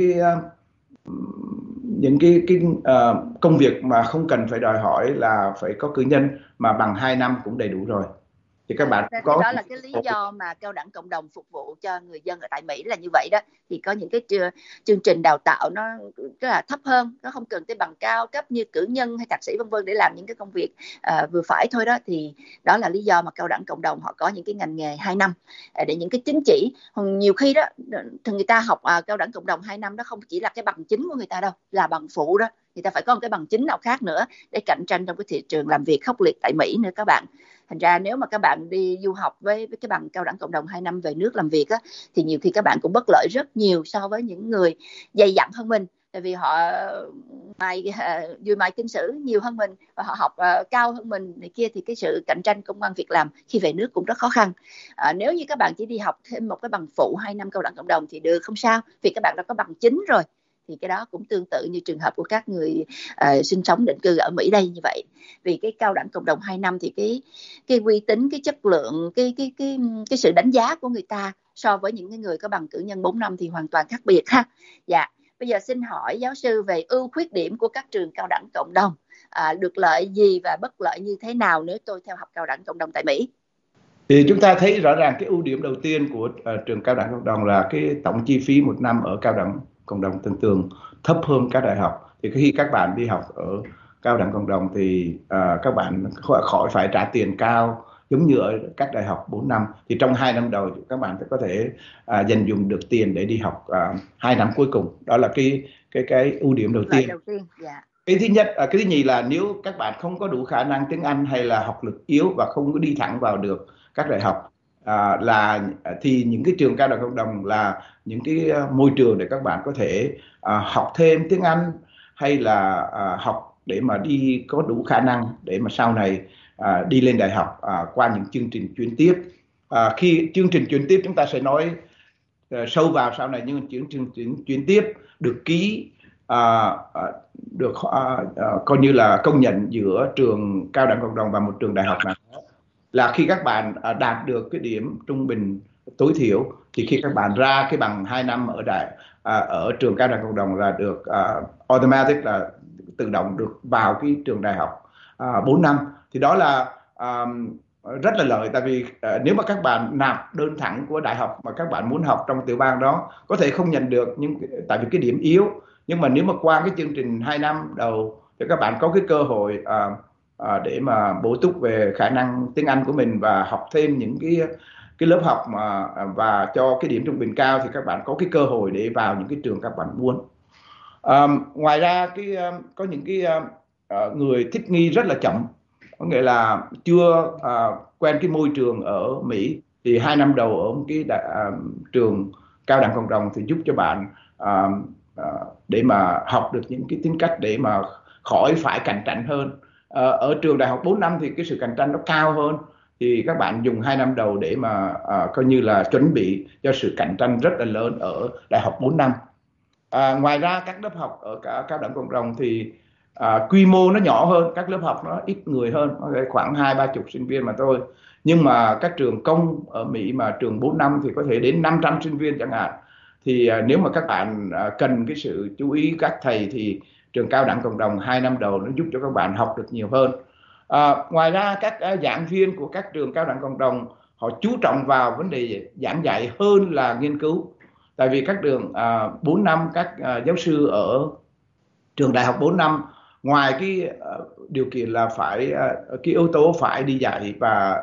cái công việc mà không cần phải đòi hỏi là phải có cử nhân, mà bằng 2 năm cũng đầy đủ rồi. Thì các bạn có đó là cái lý do mà cao đẳng cộng đồng phục vụ cho người dân ở tại Mỹ là như vậy đó. Thì có những cái chương trình đào tạo nó rất là thấp hơn, nó không cần tới bằng cao cấp như cử nhân hay thạc sĩ vân vân để làm những cái công việc vừa phải thôi đó. Thì đó là lý do mà cao đẳng cộng đồng họ có những cái ngành nghề 2 năm để những cái chứng chỉ. Nhiều khi đó thì người ta học cao đẳng cộng đồng 2 năm đó không chỉ là cái bằng chính của người ta đâu, là bằng phụ đó. Người ta phải có một cái bằng chính nào khác nữa để cạnh tranh trong cái thị trường làm việc khốc liệt tại Mỹ nữa các bạn. Thành ra nếu mà các bạn đi du học với cái bằng cao đẳng cộng đồng 2 năm về nước làm việc á, thì nhiều khi các bạn cũng bất lợi rất nhiều so với những người dày dặn hơn mình. Tại vì họ vui mài kinh sử nhiều hơn mình và họ học cao hơn mình này kia, thì cái sự cạnh tranh công ăn việc làm khi về nước cũng rất khó khăn. Nếu như các bạn chỉ đi học thêm một cái bằng phụ 2 năm cao đẳng cộng đồng thì được, không sao, vì các bạn đã có bằng chính rồi. Thì cái đó cũng tương tự như trường hợp của các người sinh sống định cư ở Mỹ đây như vậy. Vì cái cao đẳng cộng đồng 2 năm thì cái uy tín, cái chất lượng, cái sự đánh giá của người ta so với những cái người có bằng cử nhân 4 năm thì hoàn toàn khác biệt ha. Dạ, bây giờ xin hỏi giáo sư về ưu khuyết điểm của các trường cao đẳng cộng đồng, được lợi gì và bất lợi như thế nào nếu tôi theo học cao đẳng cộng đồng tại Mỹ? Thì chúng ta thấy rõ ràng cái ưu điểm đầu tiên của trường cao đẳng cộng đồng là cái tổng chi phí một năm ở cao đẳng cộng đồng thường thấp hơn các đại học. Thì khi các bạn đi học ở cao đẳng cộng đồng thì các bạn khỏi phải trả tiền cao giống như ở các đại học 4 năm. Thì trong 2 năm đầu các bạn có thể dành dùng được tiền để đi học 2 năm cuối cùng. Đó là cái ưu điểm đầu tiên. Yeah. Cái thứ nhất, cái thứ nhì là nếu các bạn không có đủ khả năng tiếng Anh hay là học lực yếu và không có đi thẳng vào được các đại học thì những cái trường cao đẳng cộng đồng là những cái môi trường để các bạn có thể học thêm tiếng Anh hay là học để mà đi có đủ khả năng để mà sau này đi lên đại học qua những chương trình chuyển tiếp. Khi chương trình chuyển tiếp chúng ta sẽ nói sâu vào sau này, nhưng chương trình chuyển tiếp được ký được coi như là công nhận giữa trường cao đẳng cộng đồng và một trường đại học nào đó, là khi các bạn đạt được cái điểm trung bình tối thiểu thì khi các bạn ra cái bằng 2 năm ở trường cao đẳng cộng đồng là được automatic, là tự động được vào cái trường đại học 4 năm. Thì đó là rất là lợi, tại vì nếu mà các bạn nạp đơn thẳng của đại học mà các bạn muốn học trong tiểu bang đó có thể không nhận được, nhưng tại vì cái điểm yếu. Nhưng mà nếu mà qua cái chương trình 2 năm đầu thì các bạn có cái cơ hội để mà bổ túc về khả năng tiếng Anh của mình và học thêm những cái lớp học và cho cái điểm trung bình cao, thì các bạn có cái cơ hội để vào những cái trường các bạn muốn. Ngoài ra có những cái người thích nghi rất là chậm, có nghĩa là chưa quen cái môi trường ở Mỹ, thì 2 năm đầu ở một cái trường cao đẳng cộng đồng thì giúp cho bạn để mà học được những cái tính cách để mà khỏi phải cạnh tranh hơn. Ở trường đại học 4 năm thì cái sự cạnh tranh nó cao hơn, thì các bạn dùng 2 năm đầu để mà coi như là chuẩn bị cho sự cạnh tranh rất là lớn ở đại học 4 năm. Ngoài ra các lớp học ở cả cao đẳng cộng đồng thì quy mô nó nhỏ hơn, các lớp học nó ít người hơn, khoảng 20-30 sinh viên mà thôi. Nhưng mà các trường công ở Mỹ mà trường 4 năm thì có thể đến 500 sinh viên chẳng hạn. Thì nếu mà các bạn cần cái sự chú ý các thầy thì trường cao đẳng cộng đồng 2 năm đầu nó giúp cho các bạn học được nhiều hơn. Ngoài ra các giảng viên của các trường cao đẳng cộng đồng họ chú trọng vào vấn đề giảng dạy hơn là nghiên cứu. Tại vì các trường 4 năm, các giáo sư ở trường đại học 4 năm, ngoài cái điều kiện là phải cái yếu tố phải đi dạy và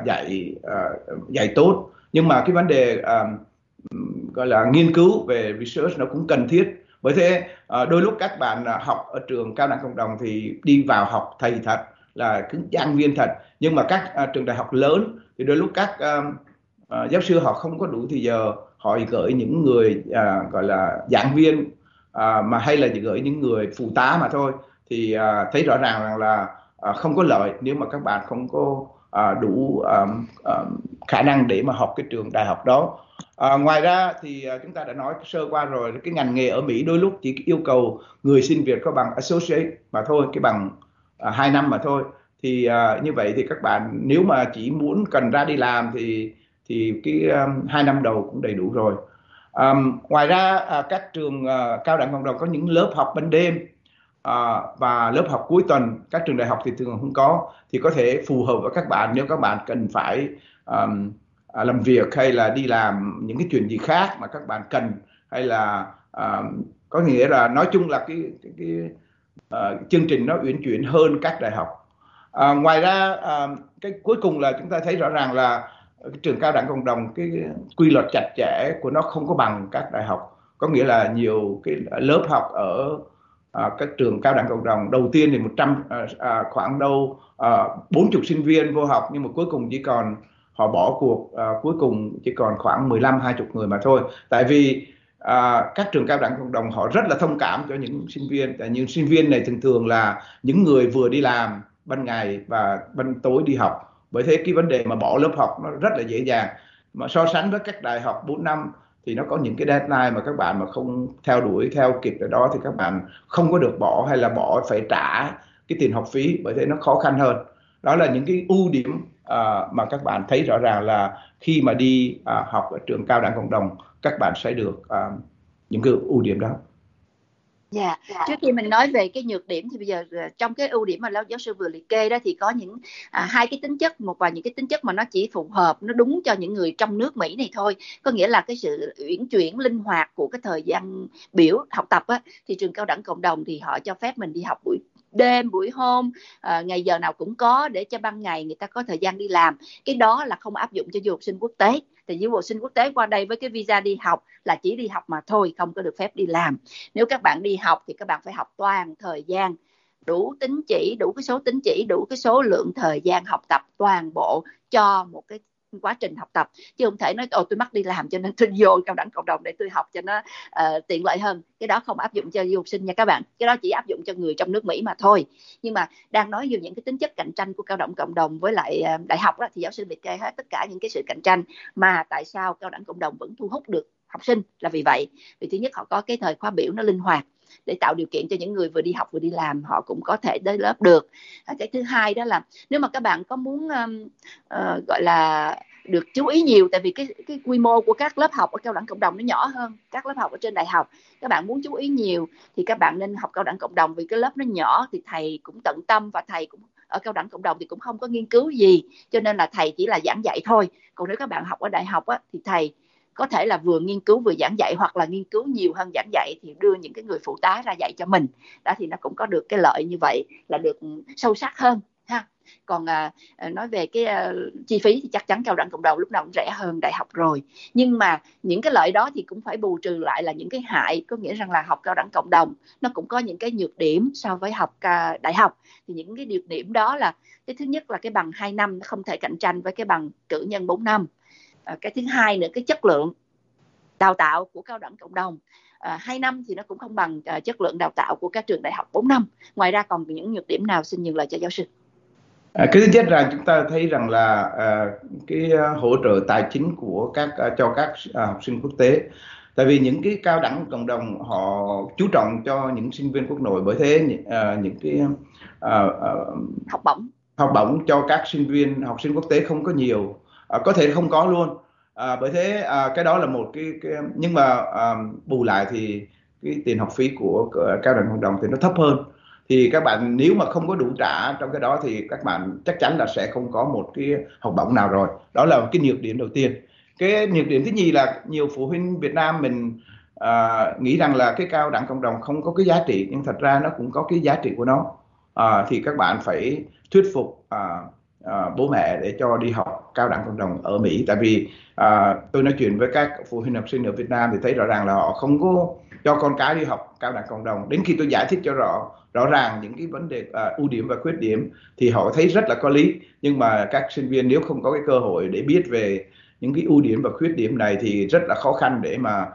dạy tốt, nhưng mà cái vấn đề gọi là nghiên cứu về research nó cũng cần thiết. Bởi thế đôi lúc các bạn học ở trường cao đẳng cộng đồng thì đi vào học thầy thật, là cứ giảng viên thật, nhưng mà các trường đại học lớn thì đôi lúc các giáo sư họ không có đủ thì giờ, họ gửi những người gọi là giảng viên mà hay là gửi những người phụ tá mà thôi. Thì thấy rõ ràng là không có lợi nếu mà các bạn không có đủ khả năng để mà học cái trường đại học đó. Ngoài ra thì chúng ta đã nói sơ qua rồi, cái ngành nghề ở Mỹ đôi lúc chỉ yêu cầu người xin việc có bằng associate mà thôi, cái bằng 2 năm mà thôi. Thì như vậy thì các bạn nếu mà chỉ muốn cần ra đi làm thì cái 2 năm đầu cũng đầy đủ rồi. Ngoài ra các trường cao đẳng cộng đồng có những lớp học ban đêm và lớp học cuối tuần, các trường đại học thì thường không có, thì có thể phù hợp với các bạn nếu các bạn cần phải làm việc hay là đi làm những cái chuyện gì khác mà các bạn cần, hay là có nghĩa là nói chung là cái chương trình nó uyển chuyển hơn các đại học. Ngoài ra cái cuối cùng là chúng ta thấy rõ ràng là cái trường cao đẳng cộng đồng cái quy luật chặt chẽ của nó không có bằng các đại học. Có nghĩa là nhiều cái lớp học ở các trường cao đẳng cộng đồng đầu tiên thì 100 khoảng đâu 40 sinh viên vô học, nhưng mà cuối cùng chỉ còn họ bỏ cuộc, cuối cùng chỉ còn khoảng 15-20 người mà thôi. Tại vì các trường cao đẳng cộng đồng họ rất là thông cảm cho những sinh viên. Tại những sinh viên này thường thường là những người vừa đi làm ban ngày và ban tối đi học. Bởi thế cái vấn đề mà bỏ lớp học nó rất là dễ dàng. Mà so sánh với các đại học 4 năm thì nó có những cái deadline mà các bạn mà không theo đuổi theo kịp ở đó thì các bạn không có được bỏ, hay là bỏ phải trả cái tiền học phí, bởi thế nó khó khăn hơn. Đó là những cái ưu điểm mà các bạn thấy rõ ràng là khi mà đi học ở trường cao đẳng cộng đồng các bạn sẽ được những cái ưu điểm đó. Dạ, trước khi mình nói về cái nhược điểm thì bây giờ trong cái ưu điểm mà giáo sư vừa liệt kê đó thì có những hai cái tính chất, một vài những cái tính chất mà nó chỉ phù hợp, nó đúng cho những người trong nước Mỹ này thôi. Có nghĩa là cái sự uyển chuyển linh hoạt của cái thời gian biểu học tập á, thì trường cao đẳng cộng đồng thì họ cho phép mình đi học buổi đêm, buổi hôm, ngày giờ nào cũng có, để cho ban ngày người ta có thời gian đi làm. Cái đó là không áp dụng cho du học sinh quốc tế. Thì du học sinh quốc tế qua đây với cái visa đi học là chỉ đi học mà thôi, không có được phép đi làm. Nếu các bạn đi học thì các bạn phải học toàn thời gian, đủ tín chỉ, đủ cái số tín chỉ, đủ cái số lượng thời gian học tập toàn bộ cho một cái quá trình học tập, chứ không thể nói tôi mắc đi làm cho nên tôi vô cao đẳng cộng đồng để tôi học cho nó tiện lợi hơn. Cái đó không áp dụng cho du học sinh nha các bạn, cái đó chỉ áp dụng cho người trong nước Mỹ mà thôi. Nhưng mà đang nói về những cái tính chất cạnh tranh của cao đẳng cộng đồng với lại đại học đó, thì giáo sư liệt kê hết tất cả những cái sự cạnh tranh mà tại sao cao đẳng cộng đồng vẫn thu hút được học sinh là vì vậy. Vì thứ nhất, họ có cái thời khóa biểu nó linh hoạt để tạo điều kiện cho những người vừa đi học vừa đi làm họ cũng có thể tới lớp được. Cái thứ hai đó là nếu mà các bạn có muốn gọi là được chú ý nhiều, tại vì cái quy mô của các lớp học ở cao đẳng cộng đồng nó nhỏ hơn các lớp học ở trên đại học. Các bạn muốn chú ý nhiều thì các bạn nên học cao đẳng cộng đồng, vì cái lớp nó nhỏ thì thầy cũng tận tâm, và thầy cũng ở cao đẳng cộng đồng thì cũng không có nghiên cứu gì, cho nên là thầy chỉ là giảng dạy thôi. Còn nếu các bạn học ở đại học á, thì thầy có thể là vừa nghiên cứu vừa giảng dạy, hoặc là nghiên cứu nhiều hơn giảng dạy thì đưa những cái người phụ tá ra dạy cho mình. Đó thì nó cũng có được cái lợi như vậy, là được sâu sắc hơn ha. Còn nói về cái chi phí thì chắc chắn cao đẳng cộng đồng lúc nào cũng rẻ hơn đại học rồi, nhưng mà những cái lợi đó thì cũng phải bù trừ lại là những cái hại. Có nghĩa rằng là học cao đẳng cộng đồng nó cũng có những cái nhược điểm so với học đại học. Thì những cái nhược điểm đó là cái thứ nhất là cái bằng 2 năm nó không thể cạnh tranh với cái bằng cử nhân 4 năm. Cái thứ hai nữa, cái chất lượng đào tạo của cao đẳng cộng đồng 2 năm thì nó cũng không bằng chất lượng đào tạo của các trường đại học 4 năm. Ngoài ra còn những nhược điểm nào, xin nhường lời cho giáo sư. Cái thứ nhất là chúng ta thấy rằng là cái hỗ trợ tài chính của cho các học sinh quốc tế. Tại vì những cái cao đẳng cộng đồng họ chú trọng cho những sinh viên quốc nội, bởi thế những cái học bổng cho các học sinh quốc tế không có nhiều, có thể không có luôn. Bởi thế cái đó là một cái nhưng mà bù lại thì cái tiền học phí của cao đẳng cộng đồng thì nó thấp hơn. Thì các bạn nếu mà không có đủ trả trong cái đó thì các bạn chắc chắn là sẽ không có một cái học bổng nào rồi. Đó là cái nhược điểm đầu tiên. Cái nhược điểm thứ nhì là nhiều phụ huynh Việt Nam mình nghĩ rằng là cái cao đẳng cộng đồng không có cái giá trị, nhưng thật ra nó cũng có cái giá trị của nó. Thì các bạn phải thuyết phục bố mẹ để cho đi học cao đẳng cộng đồng ở Mỹ. Tại vì tôi nói chuyện với các phụ huynh học sinh ở Việt Nam thì thấy rõ ràng là họ không có cho con cái đi học cao đẳng cộng đồng. Đến khi tôi giải thích cho rõ ràng những cái vấn đề ưu điểm và khuyết điểm thì họ thấy rất là có lý. Nhưng mà các sinh viên nếu không có cái cơ hội để biết về những cái ưu điểm và khuyết điểm này thì rất là khó khăn để mà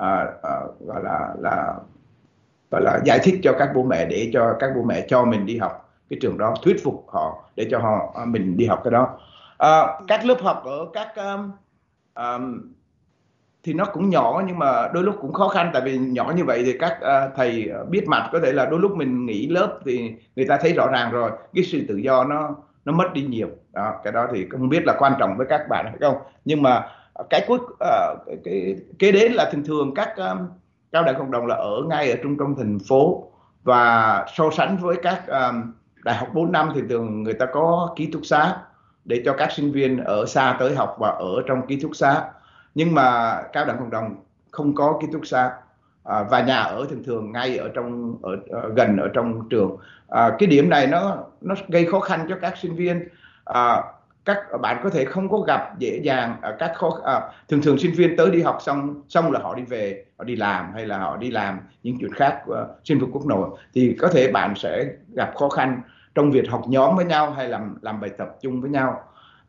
gọi là giải thích cho các bố mẹ, để cho các bố mẹ cho mình đi học cái trường đó, thuyết phục họ để cho mình đi học cái đó. Các lớp học ở các thì nó cũng nhỏ, nhưng mà đôi lúc cũng khó khăn. Tại vì nhỏ như vậy thì các thầy biết mặt, có thể là đôi lúc mình nghỉ lớp thì người ta thấy rõ ràng rồi, cái sự tự do nó mất đi nhiều đó. Cái đó thì không biết là quan trọng với các bạn hay không, nhưng mà cái kế đến là thường thường các cao đẳng cộng đồng là ở ngay ở trung tâm thành phố, và so sánh với các đại học 4 năm thì thường người ta có ký túc xá để cho các sinh viên ở xa tới học và ở trong ký túc xá. Nhưng mà cao đẳng cộng đồng không có ký túc xá, và nhà ở thường thường ngay gần ở trong trường. Cái điểm này nó gây khó khăn cho các sinh viên. Các bạn có thể không có gặp dễ dàng thường thường sinh viên tới đi học xong là họ đi về, họ đi làm, hay là họ đi làm những chuyện khác sinh viên quốc nội, thì có thể bạn sẽ gặp khó khăn trong việc học nhóm với nhau hay làm bài tập chung với nhau.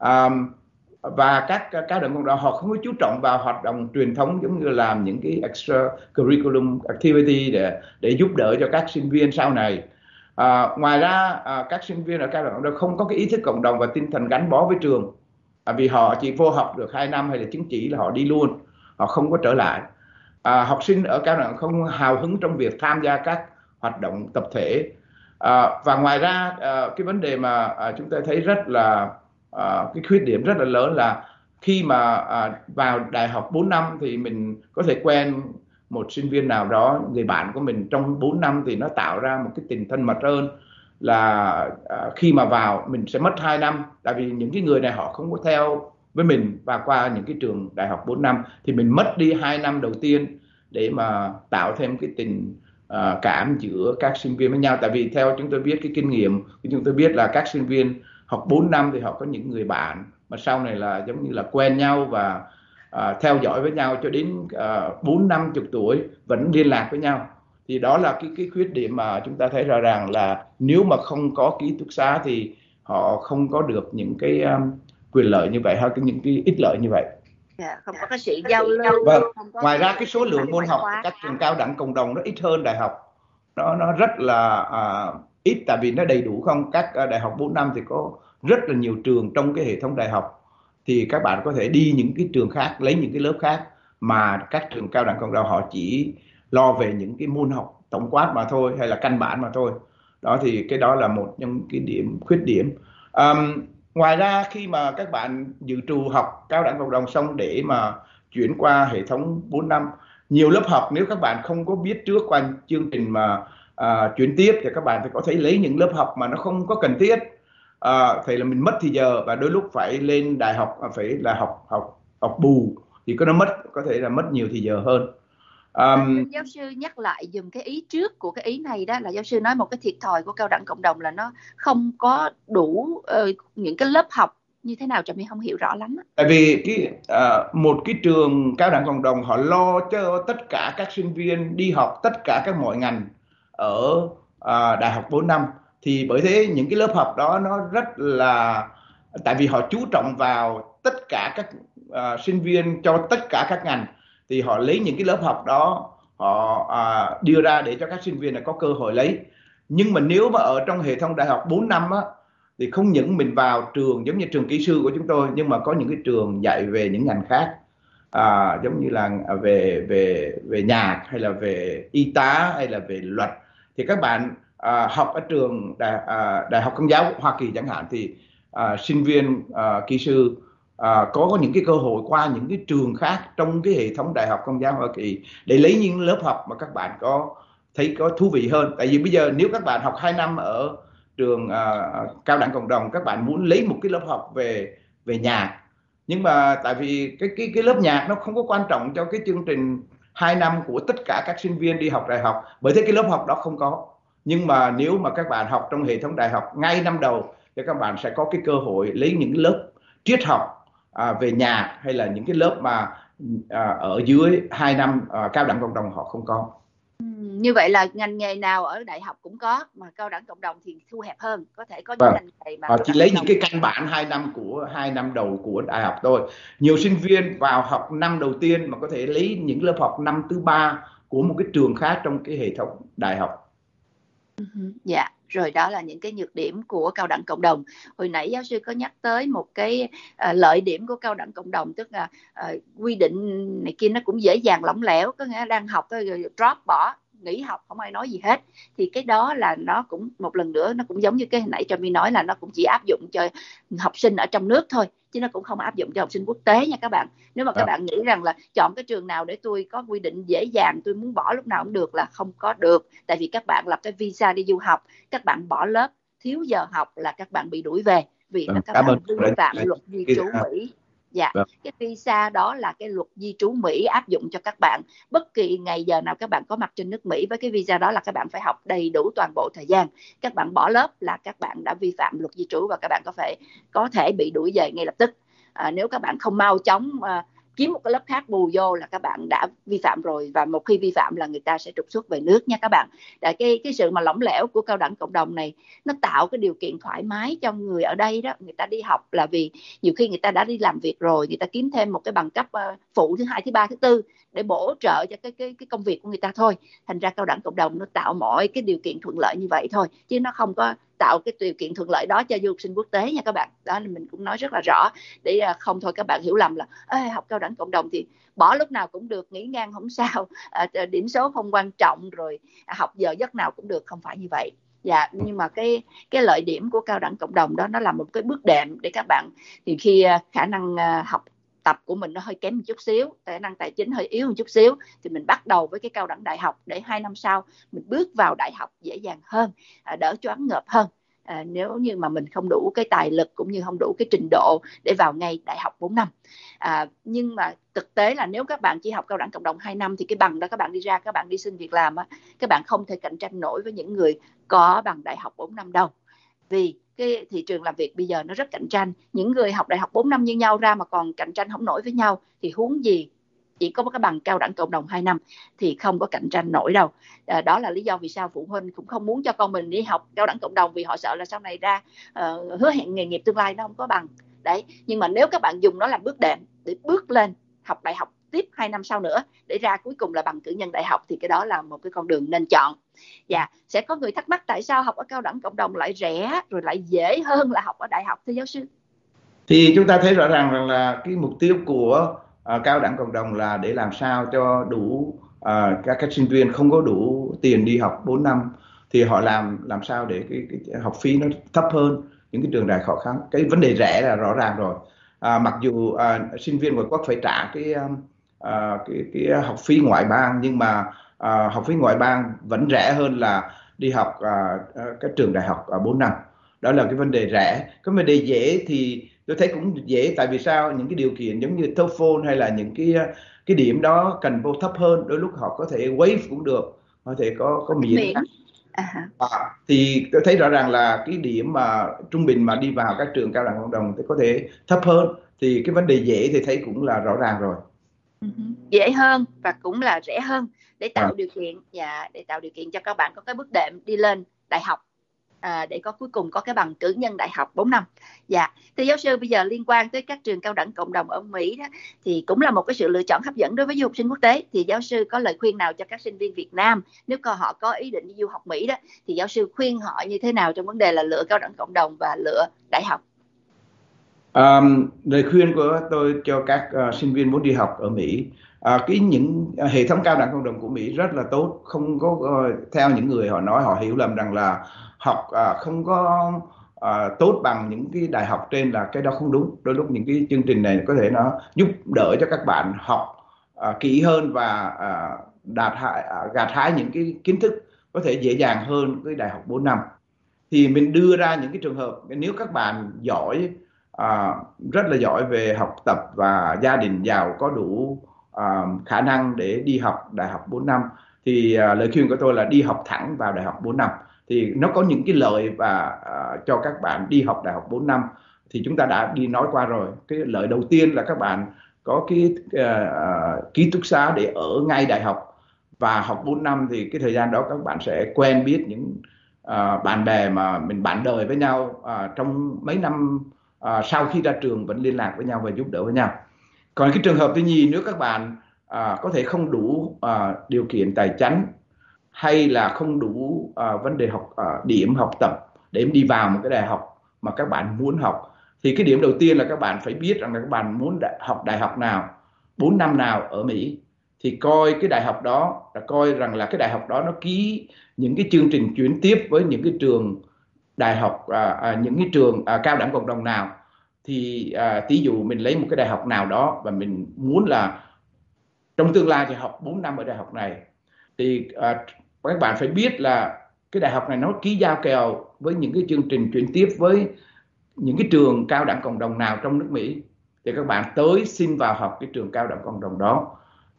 Và các cao đẳng cộng đồng họ không có chú trọng vào hoạt động truyền thống, giống như làm những cái extra curriculum activity để giúp đỡ cho các sinh viên sau này. Ngoài ra các sinh viên ở cao đẳng cộng đồng không có cái ý thức cộng đồng và tinh thần gắn bó với trường, vì họ chỉ vô học được 2 năm hay là chứng chỉ là họ đi luôn, họ không có trở lại. Học sinh ở cao đẳng không hào hứng trong việc tham gia các hoạt động tập thể. Và ngoài ra cái vấn đề mà chúng ta thấy rất là cái khuyết điểm rất là lớn là khi mà vào đại học 4 năm thì mình có thể quen một sinh viên nào đó, người bạn của mình trong 4 năm, thì nó tạo ra một cái tình thân mật hơn là khi mà vào mình sẽ mất 2 năm. Tại vì những cái người này họ không có theo với mình và qua những cái trường đại học 4 năm thì mình mất đi 2 năm đầu tiên để mà tạo thêm cái tình cảm giữa các sinh viên với nhau. Tại vì theo chúng tôi biết, cái kinh nghiệm của chúng tôi biết là các sinh viên học 4 năm thì họ có những người bạn mà sau này là giống như là quen nhau và theo dõi với nhau cho đến 40-50 tuổi vẫn liên lạc với nhau. Thì đó là cái khuyết điểm mà chúng ta thấy rõ ràng là nếu mà không có ký túc xá thì họ không có được những cái quyền lợi như vậy, hay những cái ích lợi như vậy. Không có cái sự giao lưu. Vâng. Ngoài ra cái số lượng môn học các trường cao đẳng cộng đồng nó ít hơn đại học, nó rất là ít, tại vì nó đầy đủ không. Các đại học 4 năm thì có rất là nhiều trường trong cái hệ thống đại học, thì các bạn có thể đi những cái trường khác, lấy những cái lớp khác, mà các trường cao đẳng cộng đồng họ chỉ lo về những cái môn học tổng quát mà thôi, hay là căn bản mà thôi. Đó thì cái đó là một trong cái khuyết điểm. Ngoài ra khi mà các bạn dự trù học cao đẳng cộng đồng xong để mà chuyển qua hệ thống 4 năm, nhiều lớp học nếu các bạn không có biết trước qua chương trình mà chuyển tiếp thì các bạn phải có thể lấy những lớp học mà nó không có cần thiết. Thì là mình mất thì giờ và đôi lúc phải lên đại học phải là học học học bù thì có thể là mất nhiều thì giờ hơn. Giáo sư nhắc lại dùm cái ý trước của cái ý này, đó là giáo sư nói một cái thiệt thòi của cao đẳng cộng đồng là nó không có đủ những cái lớp học như thế nào, Trà My không hiểu rõ lắm. Tại vì một cái trường cao đẳng cộng đồng họ lo cho tất cả các sinh viên đi học tất cả các mọi ngành ở đại học 4 năm, thì bởi thế những cái lớp học đó nó rất là, tại vì họ chú trọng vào tất cả các sinh viên cho tất cả các ngành, thì họ lấy những cái lớp học đó họ đưa ra để cho các sinh viên này có cơ hội lấy. Nhưng mà nếu mà ở trong hệ thống đại học 4 năm á, thì không những mình vào trường giống như trường kỹ sư của chúng tôi, nhưng mà có những cái trường dạy về những ngành khác, giống như là về về về nhạc hay là về y tá hay là về luật, thì các bạn học ở trường đại học Công giáo Hoa Kỳ chẳng hạn, thì sinh viên kỹ sư có những cái cơ hội qua những cái trường khác trong cái hệ thống đại học Công giáo Hoa Kỳ để lấy những lớp học mà các bạn có thấy có thú vị hơn. Tại vì bây giờ nếu các bạn học 2 năm ở trường cao đẳng cộng đồng, các bạn muốn lấy một cái lớp học về về nhạc, nhưng mà tại vì cái lớp nhạc nó không có quan trọng cho cái chương trình 2 năm của tất cả các sinh viên đi học đại học, bởi thế cái lớp học đó không có. Nhưng mà nếu mà các bạn học trong hệ thống đại học ngay năm đầu thì các bạn sẽ có cái cơ hội lấy những lớp triết học về nhạc, hay là những cái lớp mà ở dưới 2 năm cao đẳng cộng đồng họ không có. Như vậy là ngành nghề nào ở đại học cũng có, mà cao đẳng cộng đồng thì thu hẹp hơn, có thể có những Vâng. ngành nghề mà Họ cao chỉ đẳng lấy cộng những đồng. cái căn bản 2 năm đầu của đại học thôi. Nhiều sinh viên vào học năm đầu tiên mà có thể lấy những lớp học năm thứ ba của một cái trường khác trong cái hệ thống đại học. Dạ, rồi đó là những cái nhược điểm của cao đẳng cộng đồng. Hồi nãy giáo sư có nhắc tới một cái lợi điểm của cao đẳng cộng đồng, tức là quy định này kia nó cũng dễ dàng lỏng lẻo, có nghĩa đang học rồi drop bỏ, nghỉ học không ai nói gì hết. Thì cái đó là nó cũng một lần nữa nó cũng giống như cái hồi nãy Trà My nói là nó cũng chỉ áp dụng cho học sinh ở trong nước thôi, chứ nó cũng không áp dụng cho học sinh quốc tế nha các bạn. Nếu mà các bạn nghĩ rằng là chọn cái trường nào để tôi có quy định dễ dàng, tôi muốn bỏ lúc nào cũng được, là không có được. Tại vì các bạn lập cái visa đi du học, các bạn bỏ lớp, thiếu giờ học là các bạn bị đuổi về, vì là các Cảm bạn ơn. vi phạm luật di trú Mỹ. Dạ, cái visa đó là cái luật di trú Mỹ áp dụng cho các bạn. Bất kỳ ngày giờ nào các bạn có mặt trên nước Mỹ với cái visa đó là các bạn phải học đầy đủ toàn bộ thời gian. Các bạn bỏ lớp là các bạn đã vi phạm luật di trú và các bạn có thể bị đuổi về ngay lập tức. Nếu các bạn không mau chóng kiếm một cái lớp khác bù vô là các bạn đã vi phạm rồi, và một khi vi phạm là người ta sẽ trục xuất về nước nha các bạn. Cái sự mà lỏng lẻo của cao đẳng cộng đồng này nó tạo cái điều kiện thoải mái cho người ở đây đó. Người ta đi học là vì nhiều khi người ta đã đi làm việc rồi, người ta kiếm thêm một cái bằng cấp phụ thứ hai, thứ ba, thứ tư để bổ trợ cho cái công việc của người ta thôi. Thành ra cao đẳng cộng đồng nó tạo mọi cái điều kiện thuận lợi như vậy thôi, chứ nó không có tạo cái điều kiện thuận lợi đó cho du học sinh quốc tế nha các bạn. Đó là mình cũng nói rất là rõ để không thôi các bạn hiểu lầm là học cao đẳng cộng đồng thì bỏ lúc nào cũng được, nghỉ ngang không sao, điểm số không quan trọng, rồi học giờ giấc nào cũng được. Không phải như vậy. Dạ, nhưng mà cái lợi điểm của cao đẳng cộng đồng đó nó là một cái bước đệm để các bạn, thì khi khả năng học tập của mình nó hơi kém một chút xíu, khả năng tài chính hơi yếu một chút xíu, thì mình bắt đầu với cái cao đẳng đại học để 2 năm sau mình bước vào đại học dễ dàng hơn, đỡ choáng ngợp hơn. Nếu như mà mình không đủ cái tài lực cũng như không đủ cái trình độ để vào ngay đại học 4 năm. Nhưng mà thực tế là nếu các bạn chỉ học cao đẳng cộng đồng 2 năm thì cái bằng đó các bạn đi ra, các bạn đi xin việc làm các bạn không thể cạnh tranh nổi với những người có bằng đại học 4 năm đâu. Vì cái thị trường làm việc bây giờ nó rất cạnh tranh, những người học đại học 4 năm như nhau ra mà còn cạnh tranh không nổi với nhau thì huống gì chỉ có cái bằng cao đẳng cộng đồng 2 năm thì không có cạnh tranh nổi đâu. Đó là lý do vì sao phụ huynh cũng không muốn cho con mình đi học cao đẳng cộng đồng, vì họ sợ là sau này ra hứa hẹn nghề nghiệp tương lai nó không có bằng. Đấy, nhưng mà nếu các bạn dùng nó làm bước đệm để bước lên học đại học tiếp 2 năm sau nữa để ra cuối cùng là bằng cử nhân đại học thì cái đó là một cái con đường nên chọn. Dạ, sẽ có người thắc mắc tại sao học ở cao đẳng cộng đồng lại rẻ rồi lại dễ hơn là học ở đại học, thưa giáo sư? Thì chúng ta thấy rõ ràng rằng là cái mục tiêu của cao đẳng cộng đồng là để làm sao cho đủ các sinh viên không có đủ tiền đi học 4 năm thì họ làm sao để cái học phí nó thấp hơn. những cái trường đại học khác. Cái vấn đề rẻ là rõ ràng rồi. Mặc dù sinh viên ngoại quốc phải trả cái học phí ngoại bang, nhưng mà học phí ngoại bang vẫn rẻ hơn là đi học các trường đại học 4 năm. Đó là cái vấn đề rẻ. Cái vấn đề dễ thì tôi thấy cũng dễ, tại vì sao? Những cái điều kiện giống như TOEFL hay là những cái điểm đó cần vô thấp hơn, đôi lúc họ có thể waive cũng được, có thể có miễn. Thì tôi thấy rõ ràng là cái điểm mà trung bình mà đi vào các trường cao đẳng cộng đồng thì có thể thấp hơn, thì cái vấn đề dễ thì thấy cũng là rõ ràng rồi. Dễ hơn và cũng là rẻ hơn để tạo điều kiện, để tạo điều kiện cho các bạn có cái bước đệm đi lên đại học, để cuối cùng có cái bằng cử nhân đại học 4 năm. Thưa giáo sư, bây giờ liên quan tới các trường cao đẳng cộng đồng ở Mỹ đó, thì cũng là một cái sự lựa chọn hấp dẫn đối với du học sinh quốc tế. Thì giáo sư có lời khuyên nào cho các sinh viên Việt Nam nếu họ có ý định đi du học Mỹ đó, thì giáo sư khuyên họ như thế nào trong vấn đề là lựa cao đẳng cộng đồng và lựa đại học? Lời khuyên của tôi cho các sinh viên muốn đi học ở Mỹ, những hệ thống cao đẳng cộng đồng của Mỹ rất là tốt, không có theo những người họ nói, họ hiểu lầm rằng là học không có tốt bằng những cái đại học trên, là cái đó không đúng. Đôi lúc những cái chương trình này có thể nó giúp đỡ cho các bạn học kỹ hơn và gặt hái những cái kiến thức có thể dễ dàng hơn cái đại học 4 năm. Thì mình đưa ra những cái trường hợp nếu các bạn giỏi, rất là giỏi về học tập và gia đình giàu có đủ khả năng để đi học đại học 4 năm, thì lời khuyên của tôi là đi học thẳng vào đại học 4 năm. Thì nó có những cái lợi và cho các bạn đi học đại học 4 năm thì chúng ta đã đi nói qua rồi. Cái lợi đầu tiên là các bạn có cái ký túc xá để ở ngay đại học, và học 4 năm thì cái thời gian đó các bạn sẽ quen biết những bạn bè mà mình bạn đời với nhau trong mấy năm sau khi ra trường vẫn liên lạc với nhau và giúp đỡ với nhau. Còn cái trường hợp thứ nhì, nếu các bạn có thể không đủ điều kiện tài chính hay là không đủ vấn đề điểm học tập để đi vào một cái đại học mà các bạn muốn học, thì cái điểm đầu tiên là các bạn phải biết rằng là các bạn muốn học đại học nào, 4 năm nào ở Mỹ, thì coi cái đại học đó, là coi rằng là cái đại học đó nó ký những cái chương trình chuyển tiếp với những cái trường đại học, những cái trường cao đẳng cộng đồng nào. Thì ví dụ mình lấy một cái đại học nào đó và mình muốn là trong tương lai thì học 4 năm ở đại học này, thì các bạn phải biết là cái đại học này nó ký giao kèo với những cái chương trình chuyển tiếp với những cái trường cao đẳng cộng đồng nào trong nước Mỹ, thì các bạn tới xin vào học cái trường cao đẳng cộng đồng đó,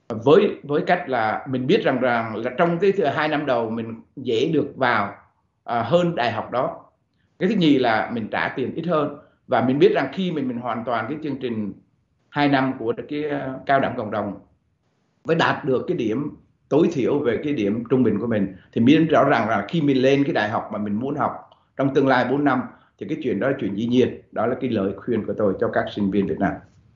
với cách là mình biết rằng là trong cái 2 năm đầu mình dễ được vào hơn đại học đó. Cái thứ nhì là mình trả tiền ít hơn, và mình biết rằng khi mình hoàn toàn cái chương trình 2 năm của cái cao đẳng cộng đồng với đạt được cái điểm tối thiểu về cái điểm trung bình của mình, thì mình rõ ràng là khi mình lên cái đại học mà mình muốn học trong tương lai 4 năm thì cái chuyện đó là chuyện dĩ nhiên. Đó là cái lời khuyên của tôi cho các sinh viên Việt Nam.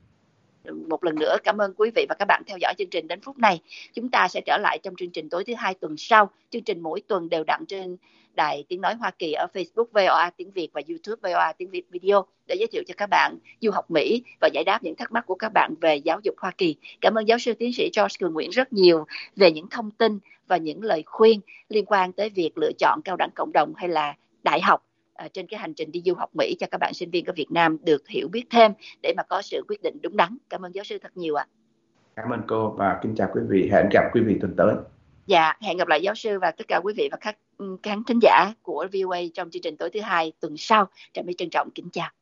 Một lần nữa cảm ơn quý vị và các bạn theo dõi chương trình đến phút này. Chúng ta sẽ trở lại trong chương trình tối thứ Hai tuần sau. Chương trình mỗi tuần đều đặn trên Đài Tiếng Nói Hoa Kỳ ở Facebook VOA Tiếng Việt và YouTube VOA Tiếng Việt Video để giới thiệu cho các bạn du học Mỹ và giải đáp những thắc mắc của các bạn về giáo dục Hoa Kỳ. Cảm ơn giáo sư tiến sĩ George Cường Nguyễn rất nhiều về những thông tin và những lời khuyên liên quan tới việc lựa chọn cao đẳng cộng đồng hay là đại học trên cái hành trình đi du học Mỹ, cho các bạn sinh viên ở Việt Nam được hiểu biết thêm để mà có sự quyết định đúng đắn. Cảm ơn giáo sư thật nhiều ạ. Cảm ơn cô và kính chào quý vị. Hẹn gặp quý vị tuần tới. Hẹn gặp lại giáo sư và tất cả quý vị và các khán thính giả của VOA trong chương trình tối thứ Hai tuần sau. Trà My trân trọng kính chào.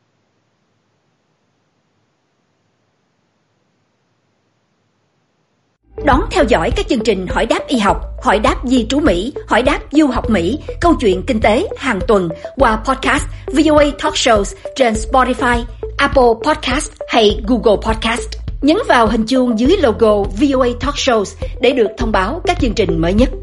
Đón theo dõi các chương trình Hỏi đáp y học, Hỏi đáp di trú Mỹ, Hỏi đáp du học Mỹ, Câu chuyện kinh tế hàng tuần qua podcast VOA Talk Shows trên Spotify, Apple Podcast hay Google Podcast. Nhấn vào hình chuông dưới logo VOA Talk Shows để được thông báo các chương trình mới nhất.